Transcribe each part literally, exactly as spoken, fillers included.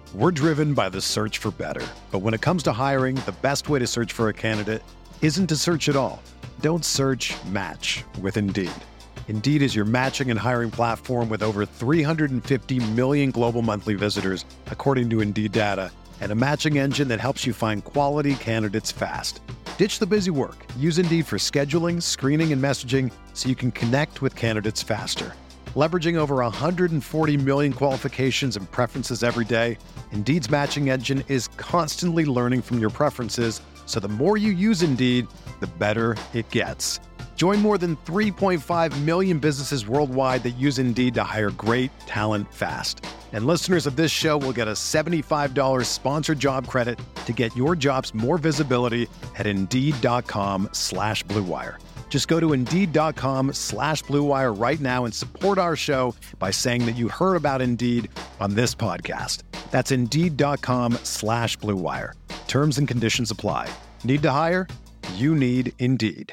We're driven by the search for better. But when it comes to hiring, the best way to search for a candidate isn't to search at all. Don't search, match with Indeed. Indeed is your matching and hiring platform with over three hundred fifty million global monthly visitors, according to Indeed data, and a matching engine that helps you find quality candidates fast. Ditch the busy work. Use Indeed for scheduling, screening, and messaging so you can connect with candidates faster. Leveraging over one hundred forty million qualifications and preferences every day, Indeed's matching engine is constantly learning from your preferences, so the more you use Indeed, the better it gets. Join more than three point five million businesses worldwide that use Indeed to hire great talent fast. And listeners of this show will get a seventy-five dollars sponsored job credit to get your jobs more visibility at Indeed.com slash Blue Wire. Just go to Indeed.com slash Blue Wire right now and support our show by saying that you heard about Indeed on this podcast. That's Indeed.com slash Blue Wire. Terms and conditions apply. Need to hire? You need Indeed.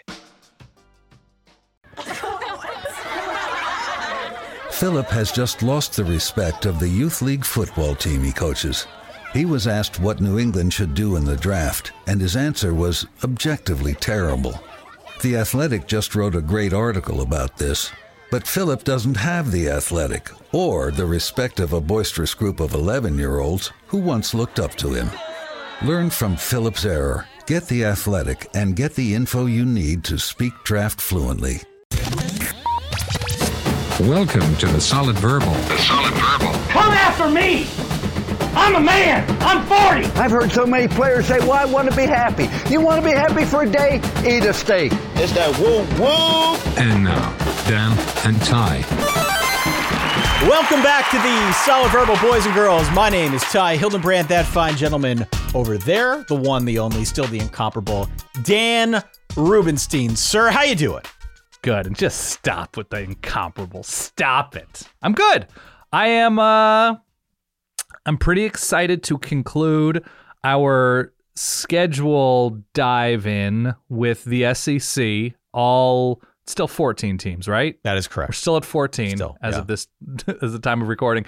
Philip has just lost the respect of the youth league football team he coaches. He was asked what New England should do in the draft, and his answer was objectively terrible. The Athletic just wrote a great article about this, but Philip doesn't have The Athletic or the respect of a boisterous group of eleven-year-olds who once looked up to him. Learn from Philip's error, get The Athletic, and get the info you need to speak draft fluently. Welcome to the Solid Verbal. The Solid Verbal. Come after me! I'm a man! I'm forty! I've heard so many players say, well, I want to be happy. You want to be happy for a day? Eat a steak. It's that woo woo! And now, Dan and Ty. Welcome back to the Solid Verbal, boys and girls. My name is Ty Hildenbrand, that fine gentleman over there, the one, the only, still the incomparable, Dan Rubenstein. Sir, how you doing? Good, and just stop with the incomparable. Stop it. I'm good. I am, uh... I'm pretty excited to conclude our schedule dive in with the S E C. All still fourteen teams, right? That is correct. We're still at fourteen still, as yeah. of this, as the time of recording,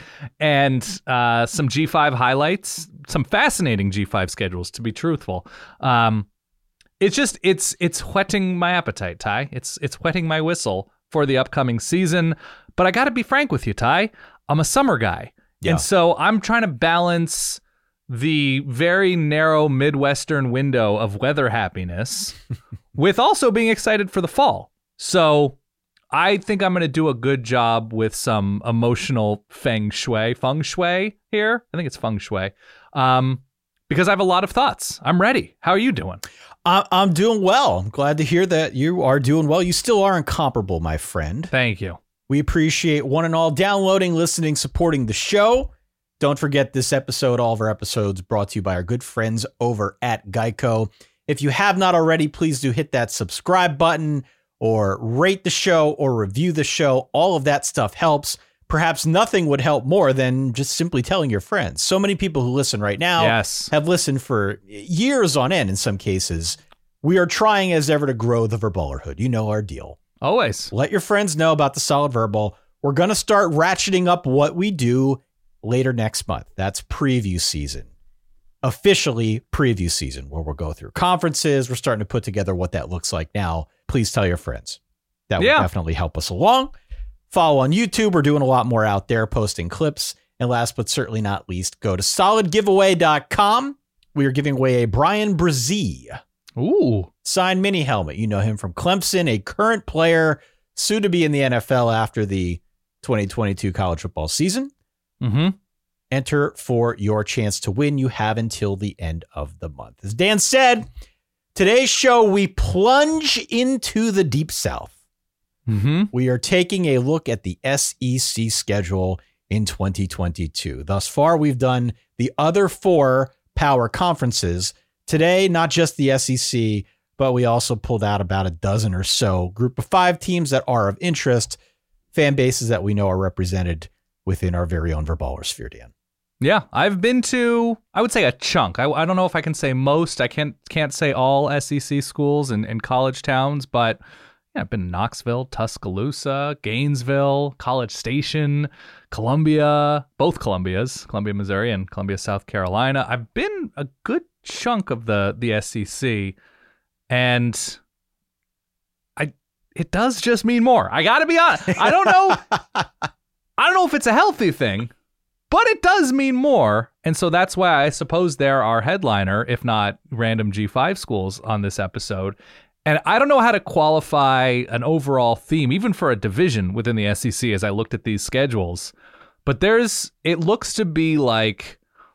and uh, some G five highlights, some fascinating G five schedules. To be truthful, um, it's just it's it's whetting my appetite, Ty. It's it's whetting my whistle for the upcoming season. But I got to be frank with you, Ty. I'm a summer guy. Yeah. And so I'm trying to balance the very narrow Midwestern window of weather happiness with also being excited for the fall. So I think I'm going to do a good job with some emotional feng shui, feng shui here. I think it's feng shui, um, because I have a lot of thoughts. I'm ready. How are you doing? I'm doing well. I'm glad to hear that you are doing well. You still are incomparable, my friend. Thank you. We appreciate one and all downloading, listening, supporting the show. Don't forget this episode, all of our episodes brought to you by our good friends over at Geico. If you have not already, please do hit that subscribe button or rate the show or review the show. All of that stuff helps. Perhaps nothing would help more than just simply telling your friends. So many people who listen right now yes. have listened for years on end in some cases. We are trying as ever to grow the Verballerhood. You know our deal. Always. Let your friends know about the Solid Verbal. We're going to start ratcheting up what we do later next month. That's preview season. Officially preview season, where we'll go through conferences. We're starting to put together what that looks like now. Please tell your friends. That would yeah. definitely help us along. Follow on YouTube. We're doing a lot more out there, posting clips. And last but certainly not least, go to solid giveaway dot com. We are giving away a Brian Brzee Ooh. signed mini helmet. You know him from Clemson, a current player, soon to be in the N F L after the twenty twenty-two college football season. Mm-hmm. Enter for your chance to win. You have until the end of the month. As Dan said, today's show, we plunge into the Deep South. Mm-hmm. We are taking a look at the S E C schedule in twenty twenty-two. Thus far, we've done the other four power conferences. Today, not just the S E C, but we also pulled out about a dozen or so group of five teams that are of interest, fan bases that we know are represented within our very own Verballer sphere, Dan. Yeah, I've been to, I would say a chunk. I, I don't know if I can say most. I can't can't say all S E C schools and, and college towns, but you I've been in Knoxville, Tuscaloosa, Gainesville, College Station, Columbia, both Columbias, Columbia, Missouri, and Columbia, South Carolina. I've been a good chunk of the the S E C, and I it does just mean more. I got to be honest. I don't know. I don't know if it's a healthy thing, but it does mean more. And so that's why I suppose there are headliner, if not random G five schools on this episode. And I don't know how to qualify an overall theme, even for a division within the S E C as I looked at these schedules. But there's, it looks to be like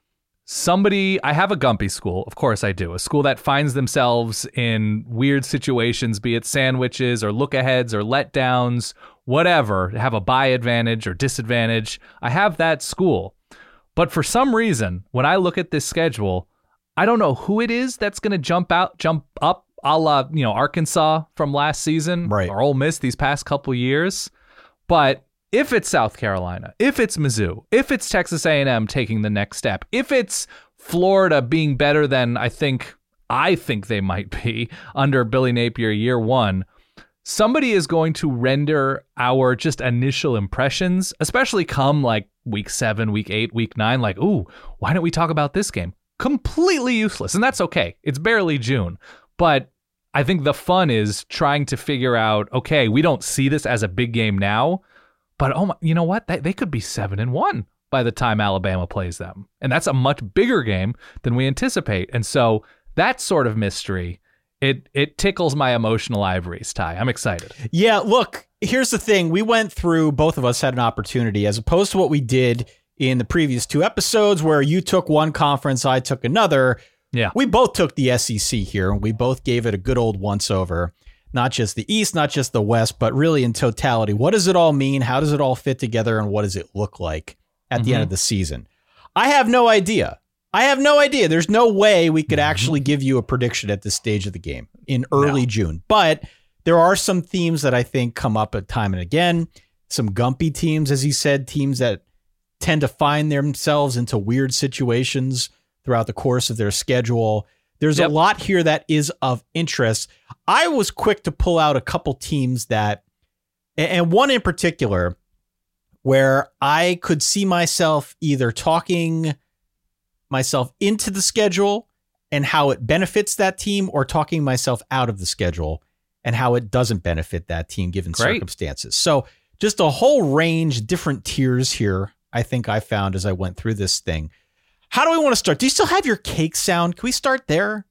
somebody, I have a Gumpy school, of course I do, a school that finds themselves in weird situations, be it sandwiches or look-aheads or letdowns, whatever, have a buy advantage or disadvantage. I have that school. But for some reason, when I look at this schedule, I don't know who it is that's going to jump out, jump up, a la, you know, Arkansas from last season, right, or Ole Miss these past couple years. But if it's South Carolina, if it's Mizzou, if it's Texas A and M taking the next step, if it's Florida being better than I think I think they might be under Billy Napier year one, somebody is going to render our just initial impressions, especially come like week seven, week eight, week nine, like, ooh, why don't we talk about this game? Completely useless. And that's okay. It's barely June. But I think the fun is trying to figure out, okay, we don't see this as a big game now, but oh my, you know what? They, they could be seven and one by the time Alabama plays them. And that's a much bigger game than we anticipate. And so that sort of mystery, it it tickles my emotional ivories, Ty. I'm excited. Yeah, look, here's the thing. We went through, both of us had an opportunity, as opposed to what we did in the previous two episodes where you took one conference, I took another. Yeah, we both took the S E C here, and we both gave it a good old once over. Not just the East, not just the West, but really in totality. What does it all mean? How does it all fit together? And what does it look like at mm-hmm. the end of the season? I have no idea. I have no idea. There's no way we could mm-hmm. actually give you a prediction at this stage of the game in early no. June. But there are some themes that I think come up at time and again. Some Gumpy teams, as he said, teams that tend to find themselves into weird situations throughout the course of their schedule. There's yep. a lot here that is of interest. I was quick to pull out a couple teams that, and one in particular, where I could see myself either talking myself into the schedule and how it benefits that team, or talking myself out of the schedule and how it doesn't benefit that team given Great. circumstances. So just a whole range, different tiers here, I think I found as I went through this thing. How do we want to start? Do you still have your cake sound? Can we start there?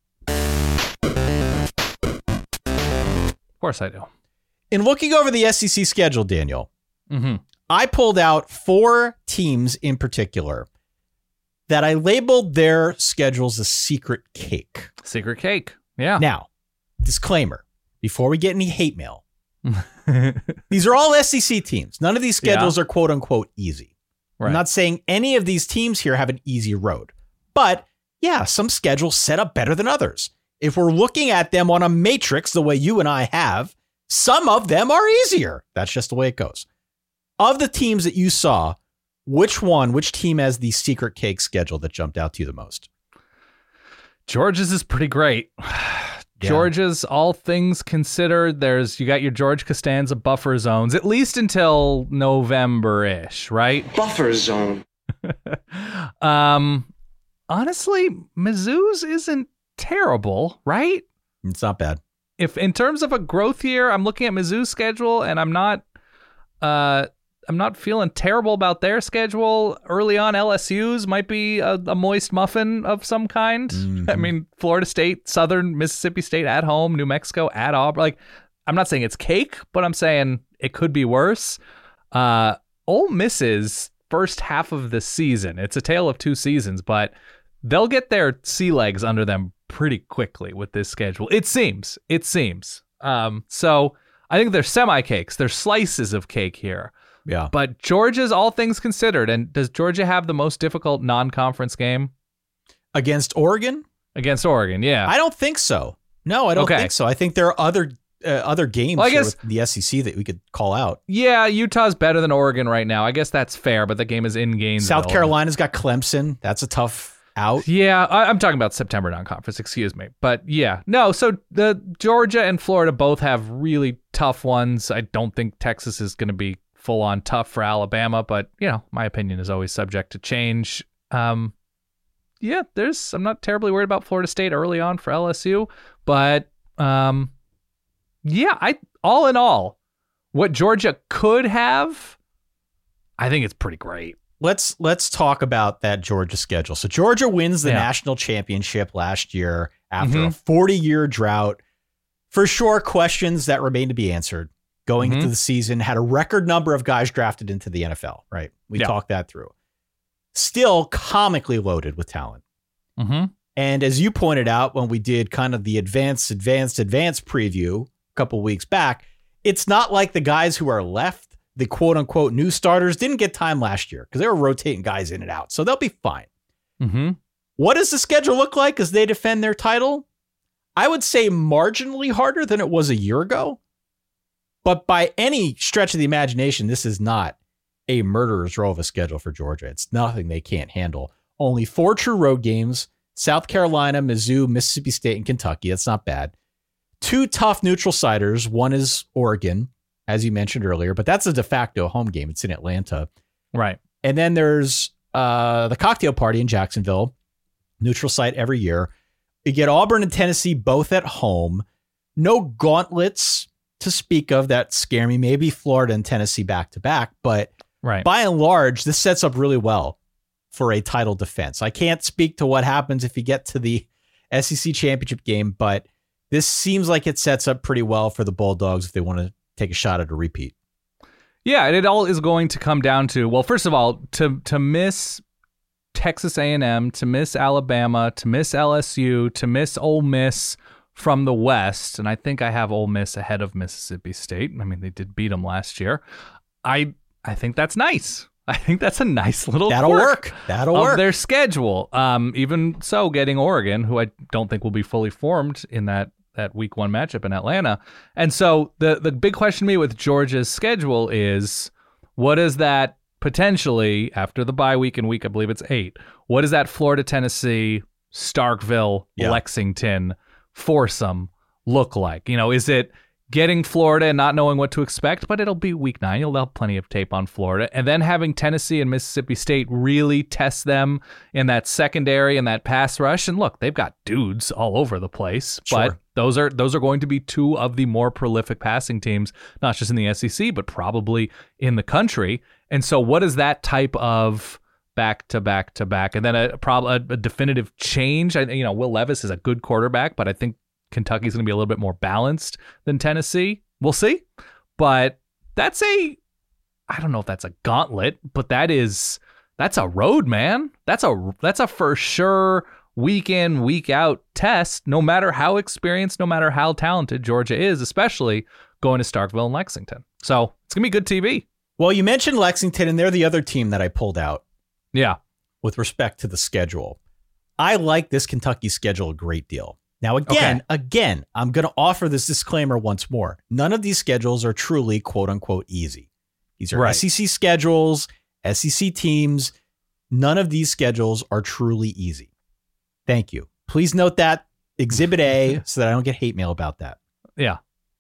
Of course I do. In looking over the S E C schedule, Daniel, mm-hmm. I pulled out four teams in particular that I labeled their schedules a secret cake. Secret cake. Yeah. Now, disclaimer, before we get any hate mail, these are all S E C teams. None of these schedules yeah. are quote unquote easy. Right. I'm not saying any of these teams here have an easy road, but yeah, some schedules set up better than others. If we're looking at them on a matrix the way you and I have, some of them are easier. That's just the way it goes. Of the teams that you saw, which one, which team has the secret cake schedule that jumped out to you the most? Georgia's is pretty great. Yeah. Georgia's, all things considered, there's you got your George Costanza buffer zones, at least until November-ish, right? Buffer zone. um, honestly, Mizzou's isn't terrible, right? It's not bad. If in terms of a growth year, I'm looking at Mizzou's schedule, and I'm not, uh, I'm not feeling terrible about their schedule. Early on, L S U's might be a, a moist muffin of some kind. Mm-hmm. I mean, Florida State, Southern Mississippi State at home, New Mexico at Auburn. Like, I'm not saying it's cake, but I'm saying it could be worse. Uh, Ole Miss's first half of the season, it's a tale of two seasons, but they'll get their sea legs under them pretty quickly with this schedule. It seems. It seems. Um, so I think they're semi-cakes. They're slices of cake here. Yeah. But Georgia's, all things considered, and does Georgia have the most difficult non-conference game? Against Oregon? Against Oregon, yeah. I don't think so. No, I don't okay. think so. I think there are other uh, other games well, I here guess, with the S E C that we could call out. Yeah, Utah's better than Oregon right now. I guess that's fair, but the game is in Gainesville. South Carolina's got Clemson. That's a tough out. Yeah, I, I'm talking about September non-conference, excuse me. But yeah, no, so the Georgia and Florida both have really tough ones. I don't think Texas is going to be full-on tough for Alabama, but, you know, my opinion is always subject to change. Um, yeah, there's. I'm not terribly worried about Florida State early on for L S U, but um, yeah, I all in all, what Georgia could have, I think it's pretty great. Let's let's talk about that Georgia schedule. So Georgia wins the Yeah. national championship last year after Mhm. a forty-year drought. For sure, questions that remain to be answered going Mhm. into the season. Had a record number of guys drafted into the N F L, right? We Yeah. talked that through. Still comically loaded with talent. Mm-hmm. And as you pointed out when we did kind of the advanced, advanced, advanced preview a couple weeks back, it's not like the guys who are left, the quote unquote new starters, didn't get time last year because they were rotating guys in and out. So they'll be fine. Mm-hmm. What does the schedule look like as they defend their title? I would say marginally harder than it was a year ago. But by any stretch of the imagination, this is not a murderer's row of a schedule for Georgia. It's nothing they can't handle. Only four true road games: South Carolina, Mizzou, Mississippi State, and Kentucky. That's not bad. Two tough neutral siders. One is Oregon, as you mentioned earlier, but that's a de facto home game. It's in Atlanta. Right. And then there's uh, the cocktail party in Jacksonville, neutral site every year. You get Auburn and Tennessee both at home. No gauntlets to speak of that scare me. Maybe Florida and Tennessee back to back, but Right. by and large, this sets up really well for a title defense. I can't speak to what happens if you get to the S E C championship game, but this seems like it sets up pretty well for the Bulldogs if they want to take a shot at a repeat. Yeah, and it all is going to come down to, well, first of all, to to miss Texas A and M, to miss Alabama, to miss L S U, to miss Ole Miss from the West, and I think I have Ole Miss ahead of Mississippi State. I mean, they did beat them last year. I I think that's nice. I think that's a nice little That'll quirk work. That'll of work. their schedule. Um, even so, getting Oregon, who I don't think will be fully formed in that that week one matchup in Atlanta. And so the the big question to me with Georgia's schedule is, what is that potentially after the bye week in week, I believe it's eight, what does that Florida, Tennessee, Starkville, Yeah. Lexington foursome look like? You know, is it getting Florida and not knowing what to expect, but it'll be week nine. You'll have plenty of tape on Florida. And then having Tennessee and Mississippi State really test them in that secondary and that pass rush. And look, they've got dudes all over the place, Sure. but those are those are going to be two of the more prolific passing teams, not just in the S E C, but probably in the country. And so what is that type of back to back to back? And then a, prob- a, a definitive change. I, you know, Will Levis is a good quarterback, but I think Kentucky's going to be a little bit more balanced than Tennessee. We'll see. But that's a, I don't know if that's a gauntlet, but that is, that's a road, man. That's a, that's a for sure week in, week out test, no matter how experienced, no matter how talented Georgia is, especially going to Starkville and Lexington. So it's going to be good T V. Well, you mentioned Lexington, and they're the other team that I pulled out Yeah. with respect to the schedule. I like this Kentucky schedule a great deal. Now, again, Okay. again, I'm going to offer this disclaimer once more. None of these schedules are truly, quote unquote, easy. These are Right. S E C schedules, S E C teams. None of these schedules are truly easy. Thank you. Please note that Exhibit A so that I don't get hate mail about that. Yeah.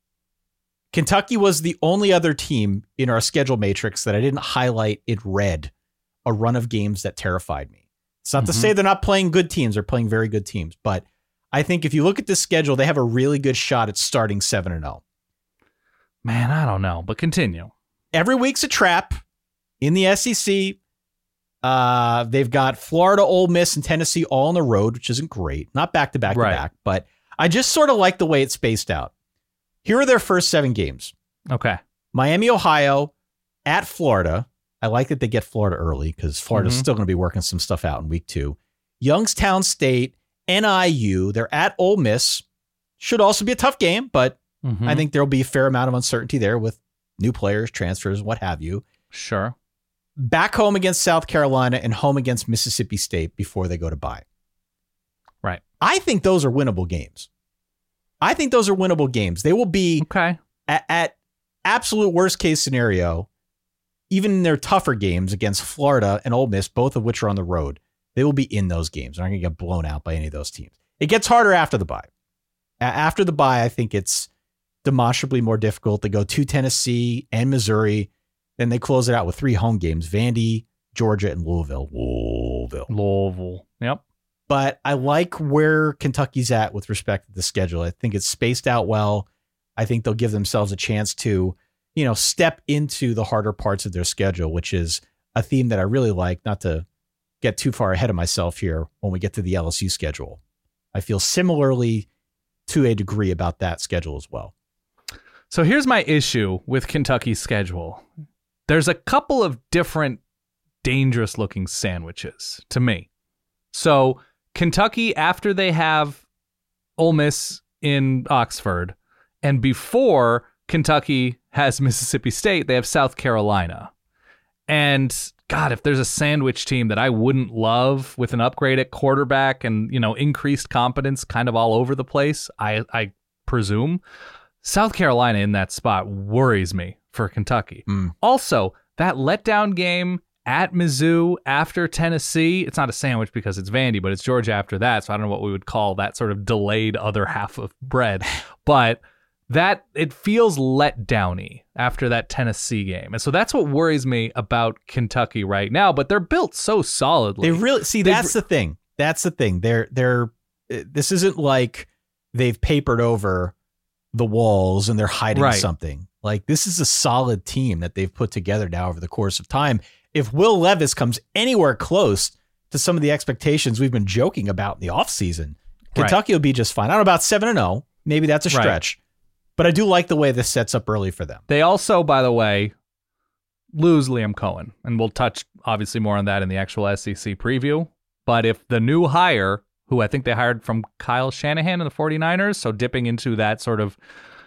Kentucky was the only other team in our schedule matrix that I didn't highlight in red a run of games that terrified me. It's not to Mhm. say they're not playing good teams. They're playing very good teams. But I think if you look at this schedule, they have a really good shot at starting seven and oh. Man, I don't know, but continue. Every week's a trap in the S E C. Uh, they've got Florida, Ole Miss, and Tennessee all on the road, which isn't great. Not back to back to Right. back, but I just sort of like the way it's spaced out. Here are their first seven games. Okay. Miami, Ohio, at Florida. I like that they get Florida early because Florida's Mhm. still going to be working some stuff out in week two. Youngstown State, N I U. They're at Ole Miss. Should also be a tough game, but Mhm. I think there'll be a fair amount of uncertainty there with new players, transfers, what have you. Sure. Back home against South Carolina and home against Mississippi State before they go to bye. Right. I think those are winnable games. I think those are winnable games. They will be Okay. at, at absolute worst case scenario, even in their tougher games against Florida and Ole Miss, both of which are on the road. They will be in those games. They're not going to get blown out by any of those teams. It gets harder after the bye. A- after the bye, I think it's demonstrably more difficult. They go to Tennessee and Missouri. Then they close it out with three home games, Vandy, Georgia, and Louisville. Louisville. Louisville. Yep. But I like where Kentucky's at with respect to the schedule. I think it's spaced out well. I think they'll give themselves a chance to, you know, step into the harder parts of their schedule, which is a theme that I really like, not to get too far ahead of myself here when we get to the L S U schedule. I feel similarly to a degree about that schedule as well. So here's my issue with Kentucky's schedule. There's a couple of different dangerous looking sandwiches to me. So Kentucky, after they have Ole Miss in Oxford, and before Kentucky has Mississippi State, they have South Carolina. And God, if there's a sandwich team that I wouldn't love with an upgrade at quarterback and, you know, increased competence kind of all over the place, I, I presume, South Carolina in that spot worries me for Kentucky. Mm. Also, that letdown game at Mizzou after Tennessee, it's not a sandwich because it's Vandy, but it's Georgia after that, so I don't know what we would call that sort of delayed other half of bread. But that, it feels let downy after that Tennessee game. And so that's what worries me about Kentucky right now, but they're built so solidly. They really, see, They've, that's the thing. That's the thing. They're, they're, this isn't like they've papered over the walls and they're hiding right. something. Like, this is a solid team that they've put together now over the course of time. If Will Levis comes anywhere close to some of the expectations we've been joking about in the offseason, Kentucky right. will be just fine. I don't know about seven and oh. Maybe that's a stretch. Right. But I do like the way this sets up early for them. They also, by the way, lose Liam Cohen. And we'll touch, obviously, more on that in the actual S E C preview. But if the new hire, who I think they hired from Kyle Shanahan in the 49ers, so dipping into that sort of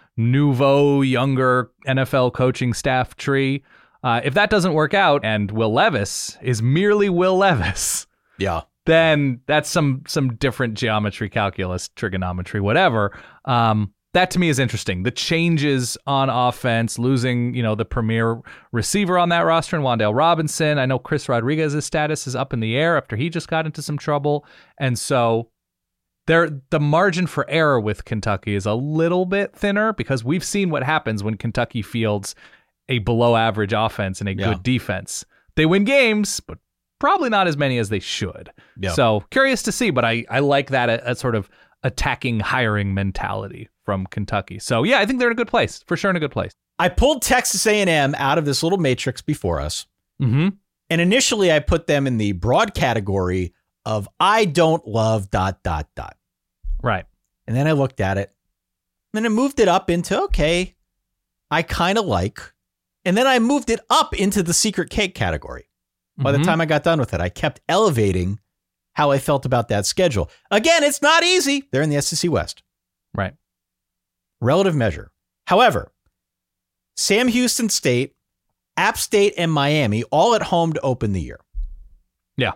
nouveau, younger N F L coaching staff tree, uh, if that doesn't work out and Will Levis is merely Will Levis, yeah, then that's some some different geometry, calculus, trigonometry, whatever. Um, that to me is interesting. The changes on offense, losing, you know, the premier receiver on that roster and Wan'Dale Robinson. I know Chris Rodriguez's status is up in the air after he just got into some trouble. And so there, the margin for error with Kentucky is a little bit thinner because we've seen what happens when Kentucky fields a below average offense and a yeah. good defense. They win games, but probably not as many as they should. Yeah. So curious to see, but I, I like that a, a sort of attacking, hiring mentality from Kentucky. So yeah, I think they're in a good place, for sure in a good place. I pulled Texas A and M out of this little matrix before us. Mm-hmm. And initially I put them in the broad category of I don't love dot, dot, dot. Right. And then I looked at it and then I moved it up into, okay, I kind of like, and then I moved it up into the secret cake category. By mm-hmm. the time I got done with it, I kept elevating how I felt about that schedule. Again, it's not easy. They're in the S E C West. Right. Relative measure. However, Sam Houston State, App State, and Miami all at home to open the year. Yeah.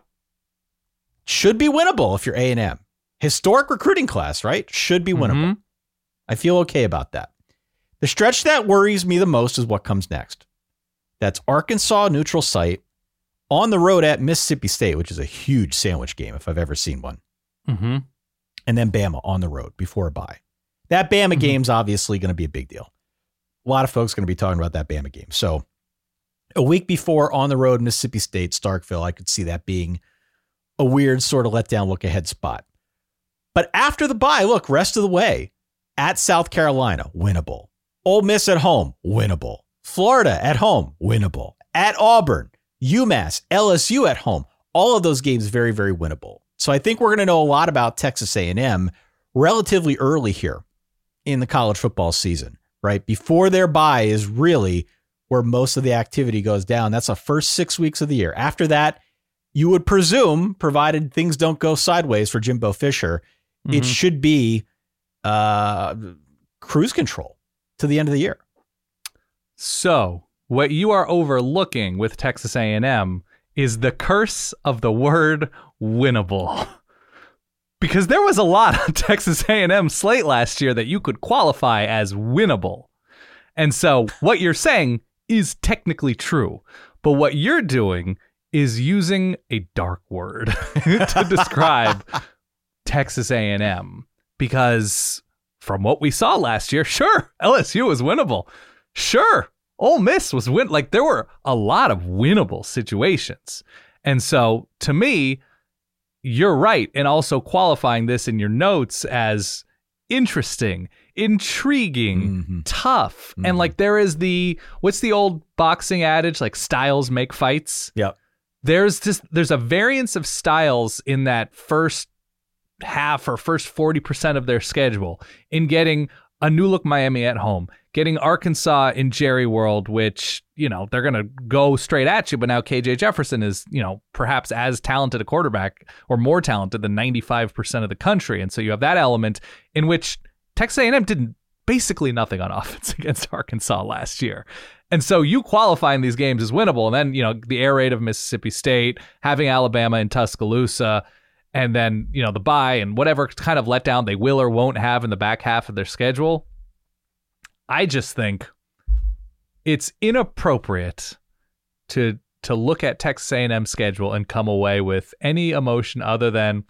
Should be winnable if you're A and M. Historic recruiting class, right? Should be winnable. Mm-hmm. I feel okay about that. The stretch that worries me the most is what comes next. That's Arkansas neutral site on the road at Mississippi State, which is a huge sandwich game if I've ever seen one. Mm-hmm. And then Bama on the road before a bye. That Bama mm-hmm. game's obviously going to be a big deal. A lot of folks are going to be talking about that Bama game. So a week before on the road, Mississippi State, Starkville, I could see that being a weird sort of letdown look ahead spot. But after the bye, look, rest of the way, at South Carolina, winnable. Ole Miss at home, winnable. Florida at home, winnable. At Auburn, UMass, L S U at home, all of those games very, very winnable. So I think we're going to know a lot about Texas A and M relatively early here in the college football season, right? Before their bye is really where most of the activity goes down. That's the first six weeks of the year. After that, you would presume, provided things don't go sideways for Jimbo Fisher, mm-hmm. it should be uh, cruise control to the end of the year. So what you are overlooking with Texas A and M is the curse of the word winnable. Because there was a lot on Texas A and M slate last year that you could qualify as winnable. And so what you're saying is technically true. But what you're doing is using a dark word to describe Texas A and M, because from what we saw last year, sure, L S U was winnable. Sure, Ole Miss was win. Like, there were a lot of winnable situations. And so, to me, you're right. And also qualifying this in your notes as interesting, intriguing, mm-hmm. tough. Mm-hmm. And like, there is the, what's the old boxing adage? Like, styles make fights. Yep. There's just, there's a variance of styles in that first half or first forty percent of their schedule in getting a new look Miami at home, getting Arkansas in Jerry World, which, you know, they're going to go straight at you. But now K J Jefferson is, you know, perhaps as talented a quarterback or more talented than ninety-five percent of the country. And so you have that element in which Texas A and M did basically nothing on offense against Arkansas last year. And so you qualifying these games is winnable. And then, you know, the air raid of Mississippi State, having Alabama in Tuscaloosa, and then, you know, the bye and whatever kind of letdown they will or won't have in the back half of their schedule. I just think it's inappropriate to to look at Texas A and M's schedule and come away with any emotion other than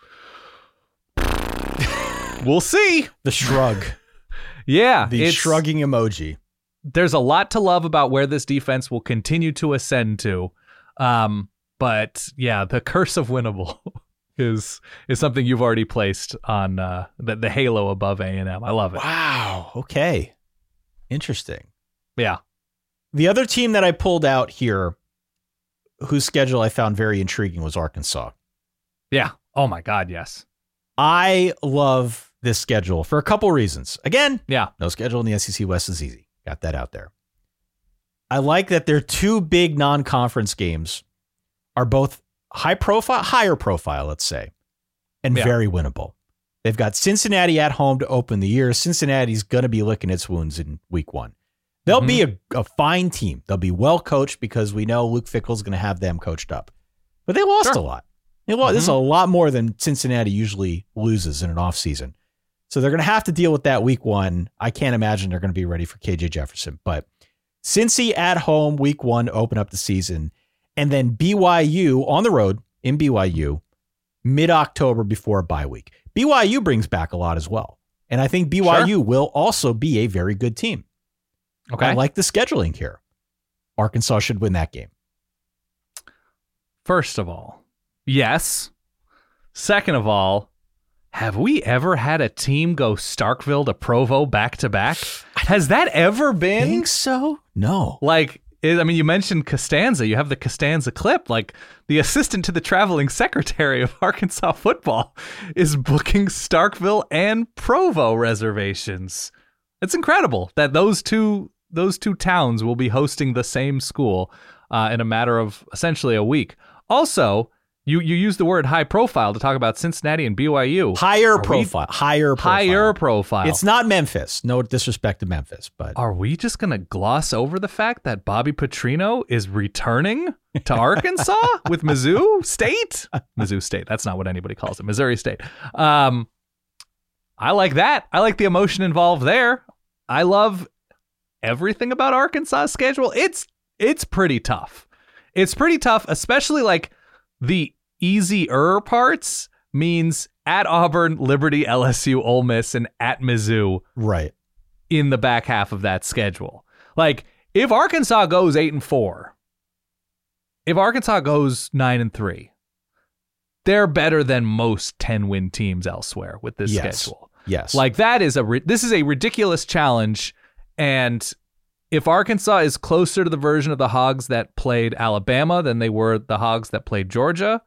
we'll see. The shrug. Yeah. The shrugging emoji. There's a lot to love about where this defense will continue to ascend to. Um, but yeah, the curse of winnable is is something you've already placed on uh, the, the halo above A and M. I love it. Wow. Okay. Interesting. Yeah. The other team that I pulled out here, whose schedule I found very intriguing, was Arkansas. Yeah. Oh my God. Yes. I love this schedule for a couple reasons. Again, yeah, no schedule in the S E C West is easy. Got that out there. I like that their two big non-conference games are both high profile, higher profile, let's say, and yeah. very winnable. They've got Cincinnati at home to open the year. Cincinnati's going to be licking its wounds in week one. They'll mm-hmm. be a, a fine team. They'll be well coached because we know Luke Fickell's going to have them coached up. But they lost sure. a lot. They lost, mm-hmm. This is a lot more than Cincinnati usually loses in an offseason. So they're going to have to deal with that week one. I can't imagine they're going to be ready for K J Jefferson. But Cincy at home, week one, open up the season. And then B Y U on the road in B Y U mid-October before a bye week. B Y U brings back a lot as well. And I think B Y U sure. will also be a very good team. Okay. I like the scheduling here. Arkansas should win that game. First of all, yes. Second of all, have we ever had a team go Starkville to Provo back to back? Has that ever been? I think so. No. Like, I mean, you mentioned Costanza. You have the Costanza clip. Like, the assistant to the traveling secretary of Arkansas football is booking Starkville and Provo reservations. It's incredible that those two those two towns will be hosting the same school uh, in a matter of essentially a week. Also, you you use the word high profile to talk about Cincinnati and B Y U. Higher Are profile. We, higher profile. Higher profile. It's not Memphis. No disrespect to Memphis, but are we just going to gloss over the fact that Bobby Petrino is returning to Arkansas with Mizzou State? Mizzou State. That's not what anybody calls it. Missouri State. Um, I like that. I like the emotion involved there. I love everything about Arkansas' schedule. It's it's pretty tough. It's pretty tough, especially like the easier parts means at Auburn, Liberty, L S U, Ole Miss, and at Mizzou. Right. In the back half of that schedule. Like, if Arkansas goes eight and four, if Arkansas goes nine and three, they're better than most ten-win teams elsewhere with this yes. schedule. Yes. Like, that is a this is a ridiculous challenge. And if Arkansas is closer to the version of the Hogs that played Alabama than they were the Hogs that played Georgia,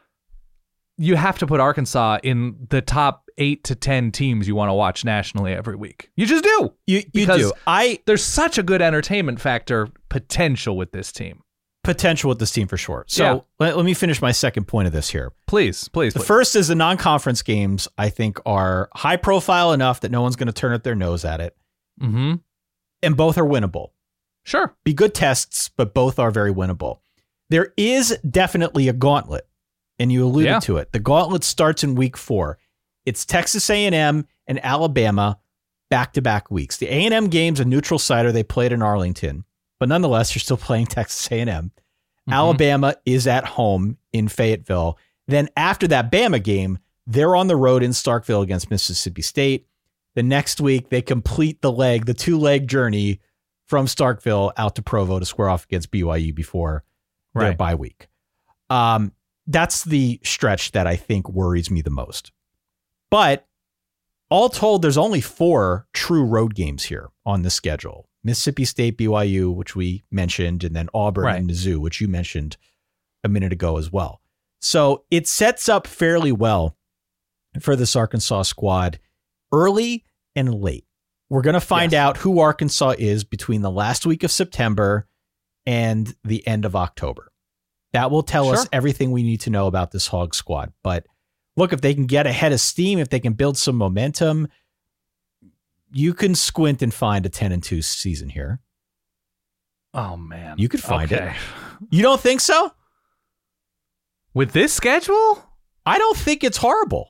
you have to put Arkansas in the top eight to ten teams you want to watch nationally every week. You just do. You, you because do. I there's such a good entertainment factor potential with this team. Potential with this team for sure. So yeah. let, let me finish my second point of this here. Please, please. The please. first is the non-conference games, I think, are high profile enough that no one's going to turn up their nose at it. Mm-hmm. And both are winnable. Sure. Be good tests, but both are very winnable. There is definitely a gauntlet, and you alluded yeah. to it. The gauntlet starts in week four. It's Texas A and M and Alabama back-to-back weeks. The A and M game's a neutral siter. They played in Arlington, but nonetheless, you're still playing Texas A and M. Mm-hmm. Alabama is at home in Fayetteville. Then after that Bama game, they're on the road in Starkville against Mississippi State. The next week, they complete the leg, the two-leg journey from Starkville out to Provo to square off against B Y U before their Right. bye week. Um, that's the stretch that I think worries me the most. But all told, there's only four true road games here on the schedule. Mississippi State, B Y U, which we mentioned, and then Auburn Right. and Mizzou, which you mentioned a minute ago as well. So it sets up fairly well for this Arkansas squad early and late. We're going to find Yes. out who Arkansas is between the last week of September and the end of October. That will tell us Sure. everything we need to know about this Hog squad. But look, if they can get ahead of steam, if they can build some momentum, you can squint and find a ten and two season here. Oh, man. You could find okay. it. You don't think so? With this schedule? I don't think it's horrible.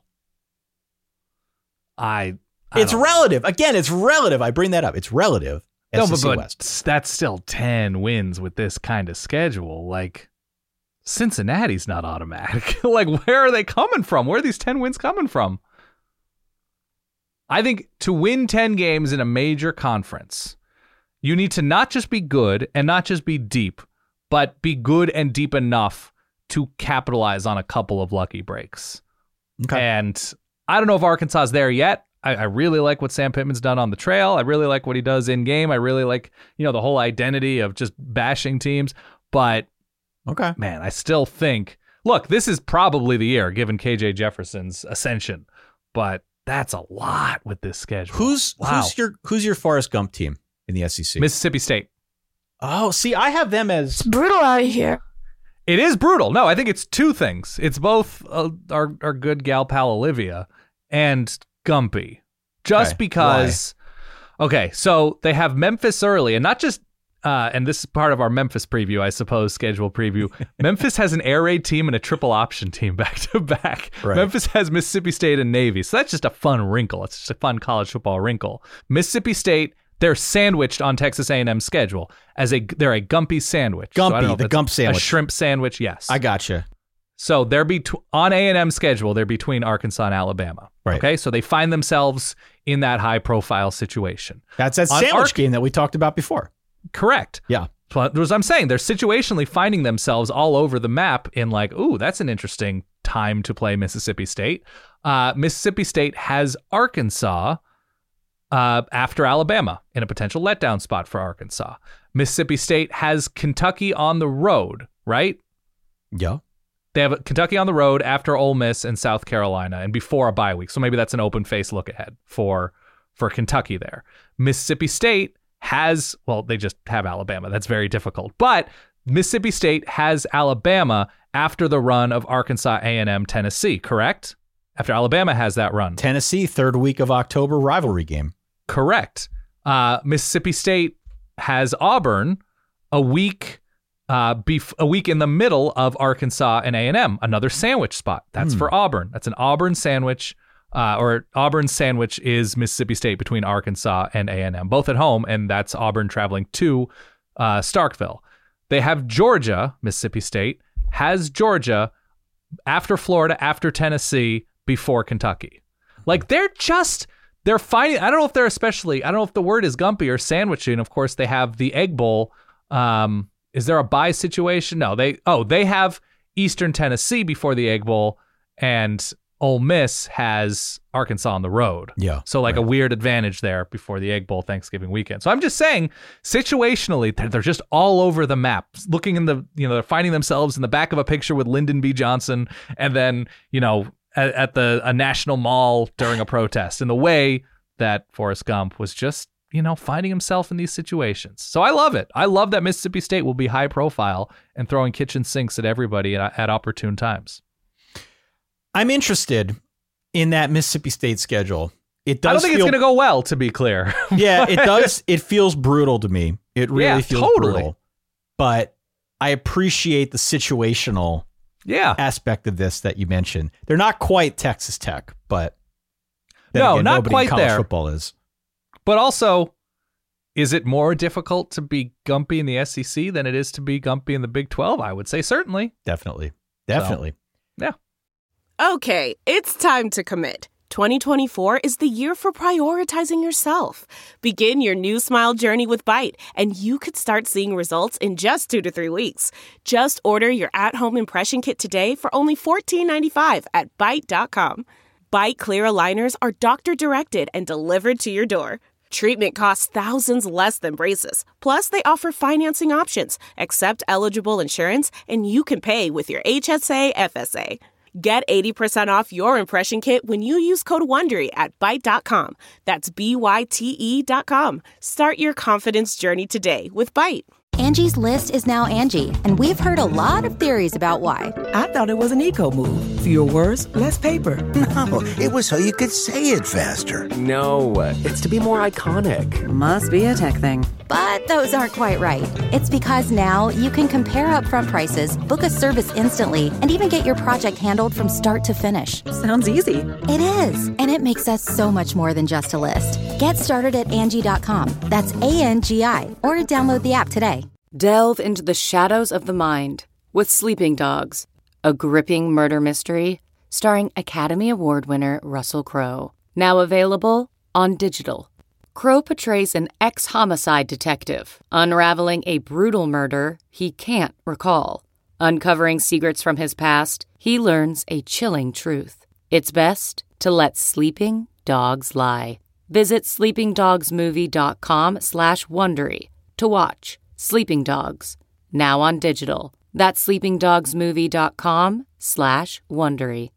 I. I It's don't- relative. Again, it's relative. I bring that up. It's relative. No, S E but, C but West. that's still ten wins with this kind of schedule. Like, Cincinnati's not automatic. Like, where are they coming from? Where are these ten wins coming from? I think to win ten games in a major conference, you need to not just be good and not just be deep, but be good and deep enough to capitalize on a couple of lucky breaks. Okay. And I don't know if Arkansas is there yet. I, I really like what Sam Pittman's done on the trail. I really like what he does in game. I really like, you know, the whole identity of just bashing teams. But Okay. man, I still think, look, this is probably the year given K J Jefferson's ascension, but that's a lot with this schedule. Who's Wow. who's your who's your Forrest Gump team in the S E C? Mississippi State? Oh, see, I have them as Brutal out here. It is brutal. No, I think it's two things. It's both uh, our our good gal pal Olivia and Gumpy. Just Okay, because. Okay, so they have Memphis early, and not just. Uh, and this is part of our Memphis preview, I suppose, schedule preview. Memphis has an air raid team and a triple option team back to back. Right. Memphis has Mississippi State and Navy. So that's just a fun wrinkle. It's just a fun college football wrinkle. Mississippi State, they're sandwiched on Texas A and M schedule as a they're a Gumpy sandwich. So I don't know Gumpy, if the it's Gump sandwich. A shrimp sandwich, yes. I gotcha. So they're be on A and M schedule. They're between Arkansas and Alabama. Right. Okay, so they find themselves in that high profile situation. That's that On sandwich Ark- game that we talked about before. Correct. Yeah. So as I'm saying, they're situationally finding themselves all over the map in like, ooh, that's an interesting time to play Mississippi State. Uh, Mississippi State has Arkansas uh, after Alabama in a potential letdown spot for Arkansas. Mississippi State has Kentucky on the road, right? Yeah. They have Kentucky on the road after Ole Miss and South Carolina and before a bye week. So maybe that's an open face look ahead for for Kentucky there. Mississippi State has, well, they just have Alabama. That's very difficult. But Mississippi State has Alabama after the run of Arkansas A and M Tennessee, correct? After Alabama has that run. Tennessee, third week of October rivalry game. Correct. Uh, Mississippi State has Auburn a week uh, bef- a week in the middle of Arkansas and A and M, another sandwich spot. That's Hmm. for Auburn. That's an Auburn sandwich, uh, or Auburn sandwich is Mississippi State between Arkansas and A and M, both at home, and that's Auburn traveling to uh, Starkville. They have Georgia, Mississippi State, has Georgia after Florida, after Tennessee, before Kentucky. Like, they're just... They're finding, I don't know if they're especially, I don't know if the word is gumpy or sandwichy. Of course, they have the Egg Bowl. Um, is there a bye situation? No, they, oh, they have Eastern Tennessee before the Egg Bowl, and Ole Miss has Arkansas on the road. Yeah. So, like, right. a weird advantage there before the Egg Bowl Thanksgiving weekend. So, I'm just saying, situationally, they're, they're just all over the map, looking in the, you know, they're finding themselves in the back of a picture with Lyndon B. Johnson, and then, you know, at, at the a national mall during a protest, in the way that Forrest Gump was just, you know, finding himself in these situations. So I love it. I love that Mississippi State will be high profile and throwing kitchen sinks at everybody at, at opportune times. I'm interested in that Mississippi State schedule. It does I don't think feel, it's going to go well, to be clear. yeah, it does. It feels brutal to me. It really Yeah, feels totally. brutal. But I appreciate the situational Yeah. aspect of this that you mentioned. They're not quite Texas Tech, but then No, again, not nobody quite in college there. football is. But also, Is it more difficult to be Gumpy in the S E C than it is to be Gumpy in the Big twelve? I would say certainly. Definitely. Definitely. So, yeah. Okay, it's time to commit. twenty twenty-four is the year for prioritizing yourself. Begin your new smile journey with Byte, and you could start seeing results in just two to three weeks. Just order your at-home impression kit today for only fourteen ninety-five at byte dot com. Byte clear aligners are doctor-directed and delivered to your door. Treatment costs thousands less than braces. Plus, they offer financing options, accept eligible insurance, and you can pay with your H S A F S A. Get eighty percent off your impression kit when you use code WONDERY at byte dot com. That's B Y T E dot com. Start your confidence journey today with Byte. Angie's List is now Angie, and we've heard a lot of theories about why. I thought it was an eco move. Fewer words, less paper. No, it was so you could say it faster. No, it's to be more iconic. Must be a tech thing. But those aren't quite right. It's because now you can compare upfront prices, book a service instantly, and even get your project handled from start to finish. Sounds easy. It is, and it makes us so much more than just a list. Get started at Angie dot com. That's A N G I, or download the app today. Delve into the shadows of the mind with Sleeping Dogs, a gripping murder mystery starring Academy Award winner Russell Crowe. Now available on digital. Crowe portrays an ex-homicide detective unraveling a brutal murder he can't recall. Uncovering secrets from his past, he learns a chilling truth. It's best to let sleeping dogs lie. Visit sleeping dogs movie dot com slash Wondery to watch Sleeping Dogs, now on digital. That's sleeping dogs movie dot com slash Wondery.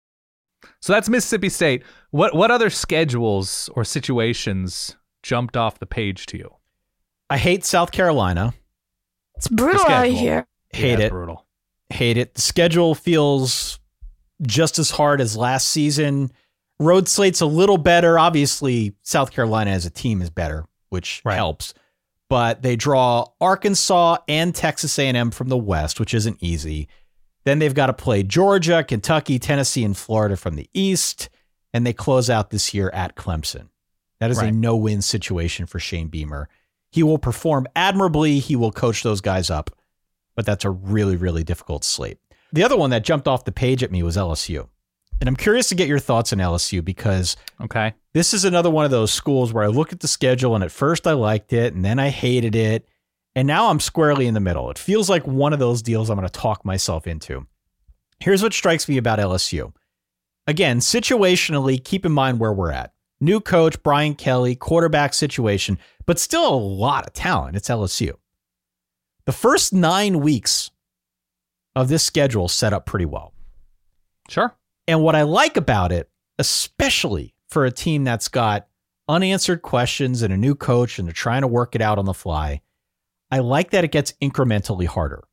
So that's Mississippi State. What what other schedules or situations jumped off the page to you? I hate South Carolina. It's brutal out here. Hate yeah, it. Brutal. Hate it. The schedule feels just as hard as last season. Road slate's a little better. Obviously, South Carolina as a team is better, which right. helps. But they draw Arkansas and Texas A and M from the West, which isn't easy. Then they've got to play Georgia, Kentucky, Tennessee, and Florida from the East. And they close out this year at Clemson. That is right. a no-win situation for Shane Beamer. He will perform admirably. He will coach those guys up. But that's a really, really difficult slate. The other one that jumped off the page at me was L S U. And I'm curious to get your thoughts on L S U because okay, this is another one of those schools where I look at the schedule and at first I liked it and then I hated it. And now I'm squarely in the middle. It feels like one of those deals I'm going to talk myself into. Here's what strikes me about L S U. Again, situationally, keep in mind where we're at. New coach, Brian Kelly, quarterback situation, but still a lot of talent. It's L S U. The first nine weeks of this schedule set up pretty well. Sure. And what I like about it, especially for a team that's got unanswered questions and a new coach and they're trying to work it out on the fly, I like that it gets incrementally harder.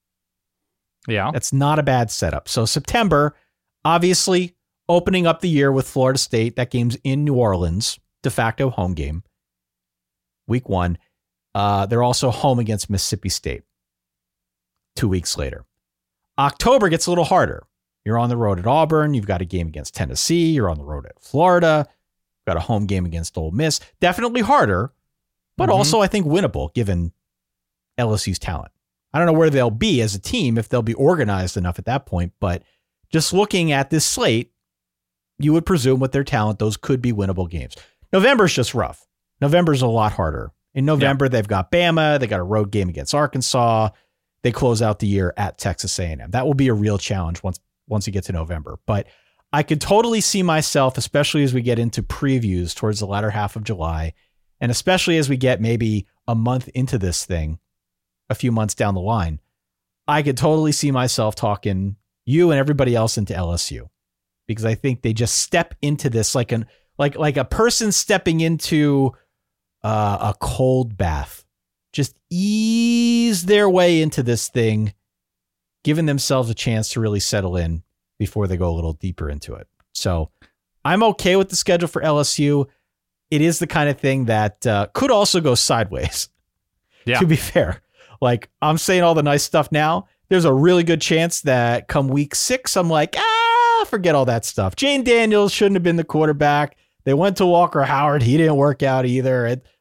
Yeah. That's not a bad setup. So September, obviously opening up the year with Florida State. That game's in New Orleans, de facto home game. Week one. Uh, they're also home against Mississippi State two weeks later. October gets a little harder. You're on the road at Auburn. You've got a game against Tennessee. You're on the road at Florida. You've got a home game against Ole Miss. Definitely harder, but mm-hmm. also I think winnable given L S U's talent. I don't know where they'll be as a team, if they'll be organized enough at that point, but just looking at this slate, you would presume with their talent, those could be winnable games. November's just rough. November's a lot harder. In November, yeah. they've got Bama. They got a road game against Arkansas. They close out the year at Texas A and M. That will be a real challenge once once you get to November. But I could totally see myself, especially as we get into previews towards the latter half of July, and especially as we get maybe a month into this thing, a few months down the line, I could totally see myself talking you and everybody else into L S U, because I think they just step into this like an like like a person stepping into uh, a cold bath, just ease their way into this thing, giving themselves a chance to really settle in before they go a little deeper into it. So I'm okay with the schedule for L S U. It is the kind of thing that uh, could also go sideways. Yeah. To be fair, like I'm saying all the nice stuff now. There's a really good chance that come week six, I'm like, ah, forget all that stuff. Jane Daniels shouldn't have been the quarterback. They went to Walker Howard. He didn't work out either. It,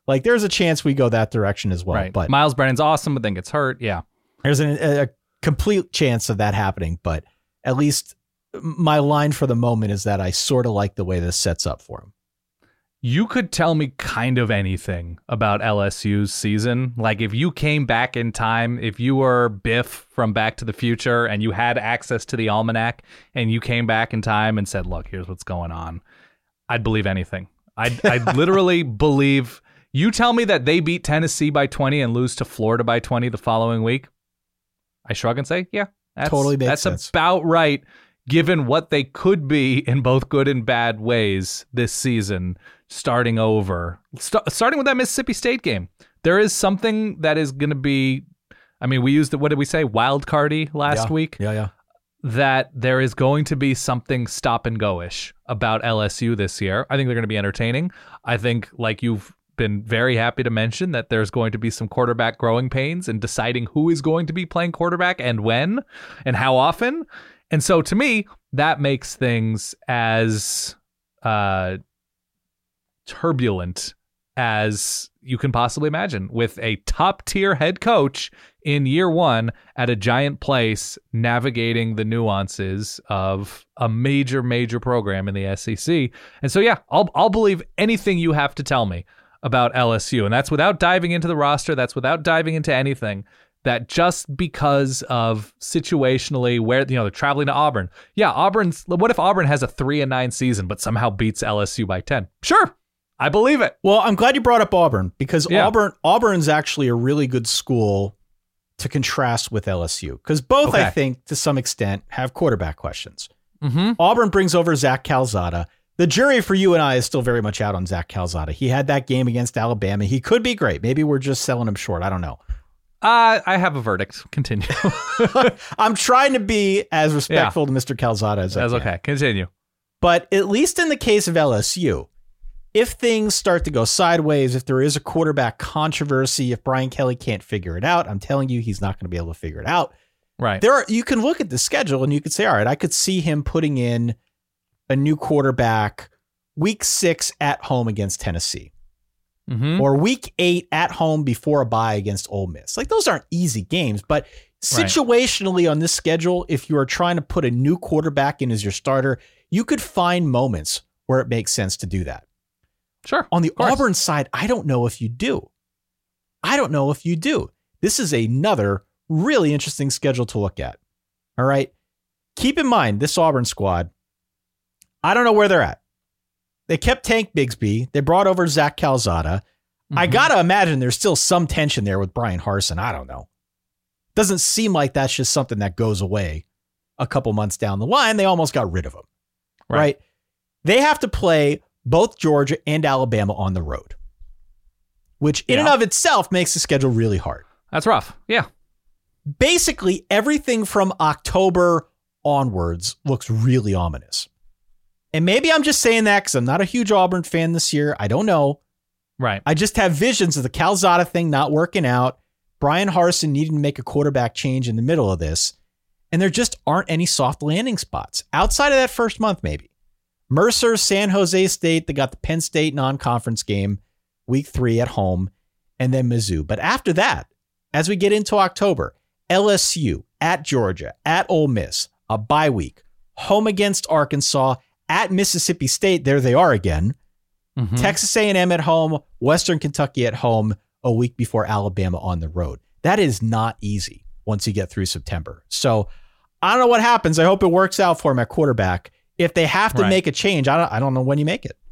Like there's a chance we go that direction as well. Right. But Miles Brennan's awesome, but then gets hurt. Yeah. There's an, a complete chance of that happening. But at least my line for the moment is that I sort of like the way this sets up for him. You could tell me kind of anything about L S U's season. Like if you came back in time, if you were Biff from Back to the Future and you had access to the almanac and you came back in time and said, look, here's what's going on, I'd believe anything. I'd, I'd literally believe. You tell me that they beat Tennessee by twenty and lose to Florida by twenty the following week. I shrug and say, yeah, that's, totally makes that's sense. about right, given what they could be in both good and bad ways this season. Starting over, St- starting with that Mississippi State game, there is something that is going to be, I mean, we used, the, what did we say, wild cardy last yeah. week? Yeah, yeah. That there is going to be something stop and go-ish about L S U this year. I think they're going to be entertaining. I think, like you've been very happy to mention, that there's going to be some quarterback growing pains and deciding who is going to be playing quarterback and when and how often. And so to me, that makes things as uh, turbulent as you can possibly imagine, with a top tier head coach in year one at a giant place, navigating the nuances of a major, major program in the S E C. And so, yeah, I'll, I'll believe anything you have to tell me about L S U. And that's without diving into the roster. That's without diving into anything. That just because of situationally where, you know, they're traveling to Auburn. Yeah, Auburn's, what if Auburn has a three and nine season, but somehow beats L S U by ten? Sure. I believe it. Well, I'm glad you brought up Auburn, because yeah. Auburn Auburn's actually a really good school to contrast with L S U, because both, okay. I think, to some extent, have quarterback questions. Mm-hmm. Auburn brings over Zach Calzada. The jury for you and I is still very much out on Zach Calzada. He had that game against Alabama. He could be great. Maybe we're just selling him short. I don't know. Uh, I have a verdict. Continue. I'm trying to be as respectful yeah. to Mister Calzada as I That's can. okay. Continue. But at least in the case of L S U, if things start to go sideways, if there is a quarterback controversy, if Brian Kelly can't figure it out, I'm telling you, he's not going to be able to figure it out. Right. There are, you can look at the schedule and you could say, all right, I could see him putting in a new quarterback week six at home against Tennessee. Mm-hmm. Or week eight at home before a bye against Ole Miss. Like, those aren't easy games, but situationally right. on this schedule, if you are trying to put a new quarterback in as your starter, you could find moments where it makes sense to do that. Sure. On the Auburn side, I don't know if you do. I don't know if you do. This is another really interesting schedule to look at. All right. Keep in mind, this Auburn squad, I don't know where they're at. They kept Tank Bigsby. They brought over Zach Calzada. Mm-hmm. I got to imagine there's still some tension there with Brian Harsin. I don't know. Doesn't seem like that's just something that goes away a couple months down the line. They almost got rid of him. Right. right? They have to play both Georgia and Alabama on the road, which in yeah. and of itself makes the schedule really hard. That's rough. Yeah. Basically, everything from October onwards looks really ominous. And maybe I'm just saying that because I'm not a huge Auburn fan this year. I don't know. Right. I just have visions of the Calzada thing not working out, Brian Harsin needing to make a quarterback change in the middle of this, and there just aren't any soft landing spots outside of that first month, maybe. Mercer, San Jose State, they got the Penn State non-conference game, week three at home, and then Mizzou. But after that, as we get into October, L S U, at Georgia, at Ole Miss, a bye week, home against Arkansas, at Mississippi State, there they are again, mm-hmm. Texas A and M at home, Western Kentucky at home, a week before Alabama on the road. That is not easy once you get through September. So I don't know what happens. I hope it works out for him at quarterback. If they have to right. make a change, I don't, I don't know when you make it.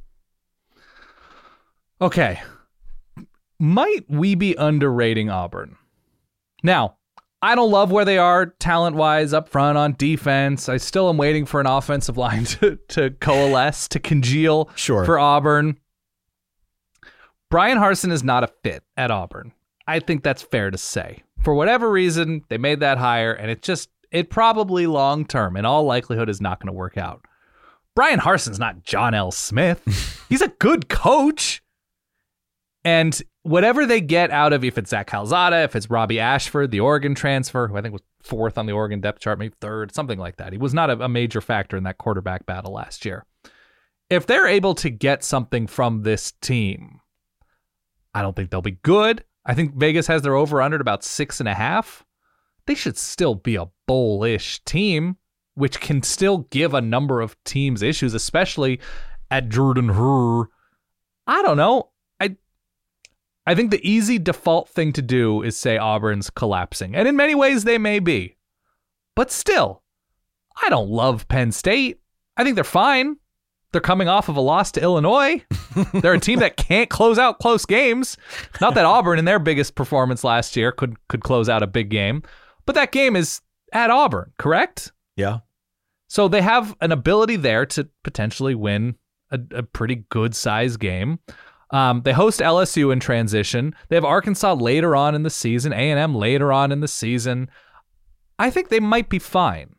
Okay. Might we be underrating Auburn? Now, I don't love where they are talent-wise up front on defense. I still am waiting for an offensive line to, to coalesce, to congeal sure. for Auburn. Brian Harsin is not a fit at Auburn. I think that's fair to say. For whatever reason, they made that hire, and it just, it probably long-term, in all likelihood, is not going to work out. Brian Harsin's not John L. Smith. He's a good coach. And whatever they get out of, if it's Zach Calzada, if it's Robbie Ashford, the Oregon transfer, who I think was fourth on the Oregon depth chart, maybe third, something like that. He was not a, a major factor in that quarterback battle last year. If they're able to get something from this team, I don't think they'll be good. I think Vegas has their over-under at about six and a half. They should still be a bowl-ish team, which can still give a number of teams issues, especially at Jordan-Hare. I don't know. I I think the easy default thing to do is say Auburn's collapsing. And in many ways, they may be. But still, I don't love Penn State. I think they're fine. They're coming off of a loss to Illinois. They're a team that can't close out close games. Not that Auburn, in their biggest performance last year, could could close out a big game. But that game is at Auburn, correct? Yeah. So they have an ability there to potentially win a, a pretty good-sized game. Um, they host L S U in transition. They have Arkansas later on in the season, A and M later on in the season. I think they might be fine.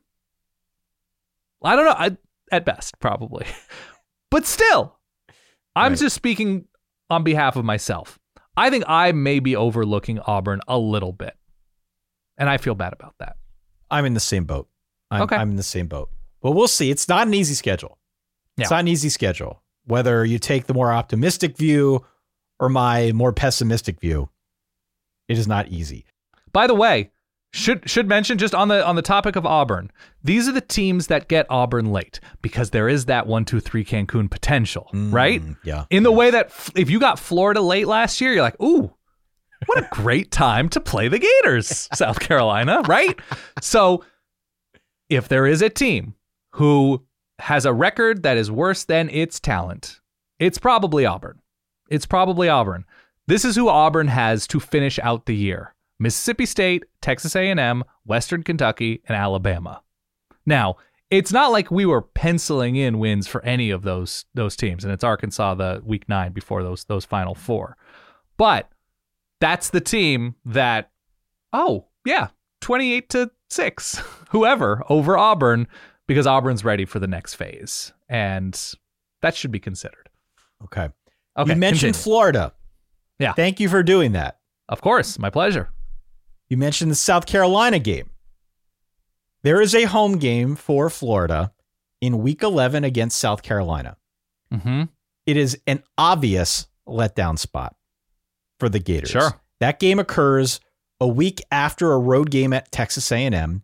I don't know. I, at best, probably. But still, I'm right. just speaking on behalf of myself. I think I may be overlooking Auburn a little bit. And I feel bad about that. I'm in the same boat. I'm, okay. I'm in the same boat. But we'll see. It's not an easy schedule. Yeah. It's not an easy schedule. Whether you take the more optimistic view or my more pessimistic view, it is not easy. By the way, should should mention just on the on the topic of Auburn, these are the teams that get Auburn late because there is that one, two, three Cancun potential, Mm, right? Yeah. In the way that f- if you got Florida late last year, you're like, ooh, what a great time to play the Gators, South Carolina, right? So if there is a team who has a record that is worse than its talent, it's probably Auburn. It's probably Auburn. This is who Auburn has to finish out the year. Mississippi State, Texas A and M, Western Kentucky, and Alabama. Now, it's not like we were penciling in wins for any of those those teams, and it's Arkansas the week nine before those those final four. But that's the team that, oh, yeah, twenty-eight to six, whoever, over Auburn, because Auburn's ready for the next phase. And that should be considered. Okay. Okay. You mentioned continue. Florida. Yeah. Thank you for doing that. Of course. My pleasure. You mentioned the South Carolina game. There is a home game for Florida in week eleven against South Carolina. Mm-hmm. It is an obvious letdown spot for the Gators. Sure. That game occurs a week after a road game at Texas A and M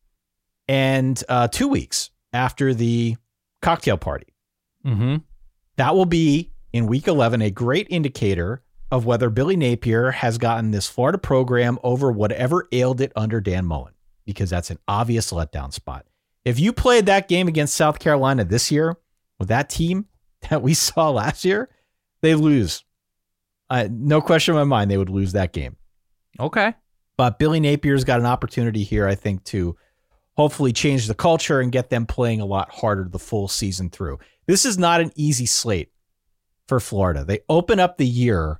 and uh, two weeks after the cocktail party. Mm-hmm. That will be, in week eleven, a great indicator of whether Billy Napier has gotten this Florida program over whatever ailed it under Dan Mullen, because that's an obvious letdown spot. If you played that game against South Carolina this year with that team that we saw last year, they lose. Uh, no question in my mind, they would lose that game. Okay. But Billy Napier's got an opportunity here, I think, to hopefully change the culture and get them playing a lot harder the full season through. This is not an easy slate for Florida. They open up the year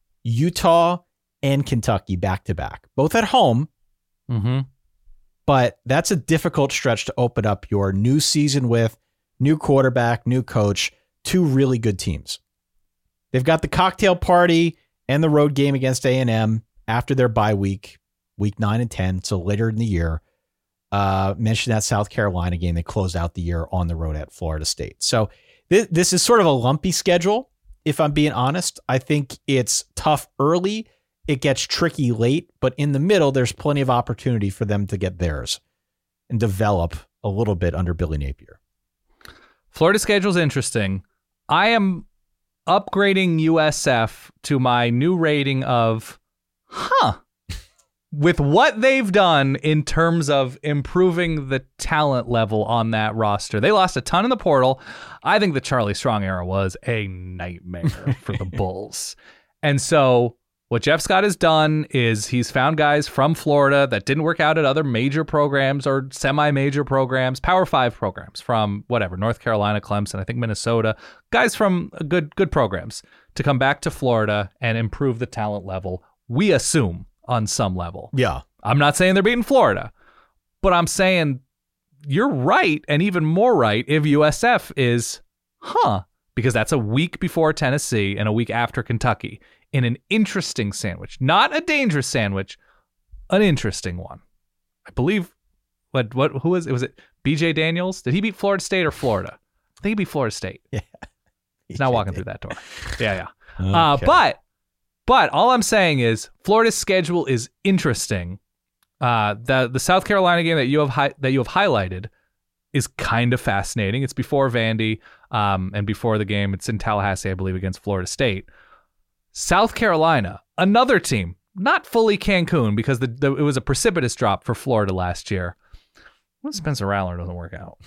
Utah and Kentucky back-to-back, both at home. Mm-hmm. But that's a difficult stretch to open up your new season with. New quarterback, new coach, two really good teams. They've got the cocktail party and the road game against A and M after their bye week, week nine and ten, so later in the year. Uh, mentioned that South Carolina game. They close out the year on the road at Florida State. So th- this is sort of a lumpy schedule, if I'm being honest. I think it's tough early. It gets tricky late, but in the middle, there's plenty of opportunity for them to get theirs and develop a little bit under Billy Napier. Florida schedule's interesting. I am upgrading U S F to my new rating of, huh, with what they've done in terms of improving the talent level on that roster. They lost a ton in the portal. I think the Charlie Strong era was a nightmare for the Bulls. And so what Jeff Scott has done is he's found guys from Florida that didn't work out at other major programs or semi-major programs, Power Five programs from whatever, North Carolina, Clemson, I think Minnesota, guys from good good programs to come back to Florida and improve the talent level, we assume, on some level. Yeah. I'm not saying they're beating Florida, but I'm saying you're right, and even more right if U S F is, huh, because that's a week before Tennessee and a week after Kentucky. In an interesting sandwich, not a dangerous sandwich, an interesting one. I believe what what who was it? Was it B J Daniels? Did he beat Florida State or Florida? I think he beat Florida State. Yeah, he's now walking through that door. Yeah, yeah. Okay. Uh, but But all I'm saying is Florida's schedule is interesting. Uh, the the South Carolina game that you have hi- that you have highlighted is kind of fascinating. It's before Vandy, um, and before the game, it's in Tallahassee, I believe, against Florida State. South Carolina, another team, not fully Cancun because the, the it was a precipitous drop for Florida last year. What if Spencer Rattler doesn't work out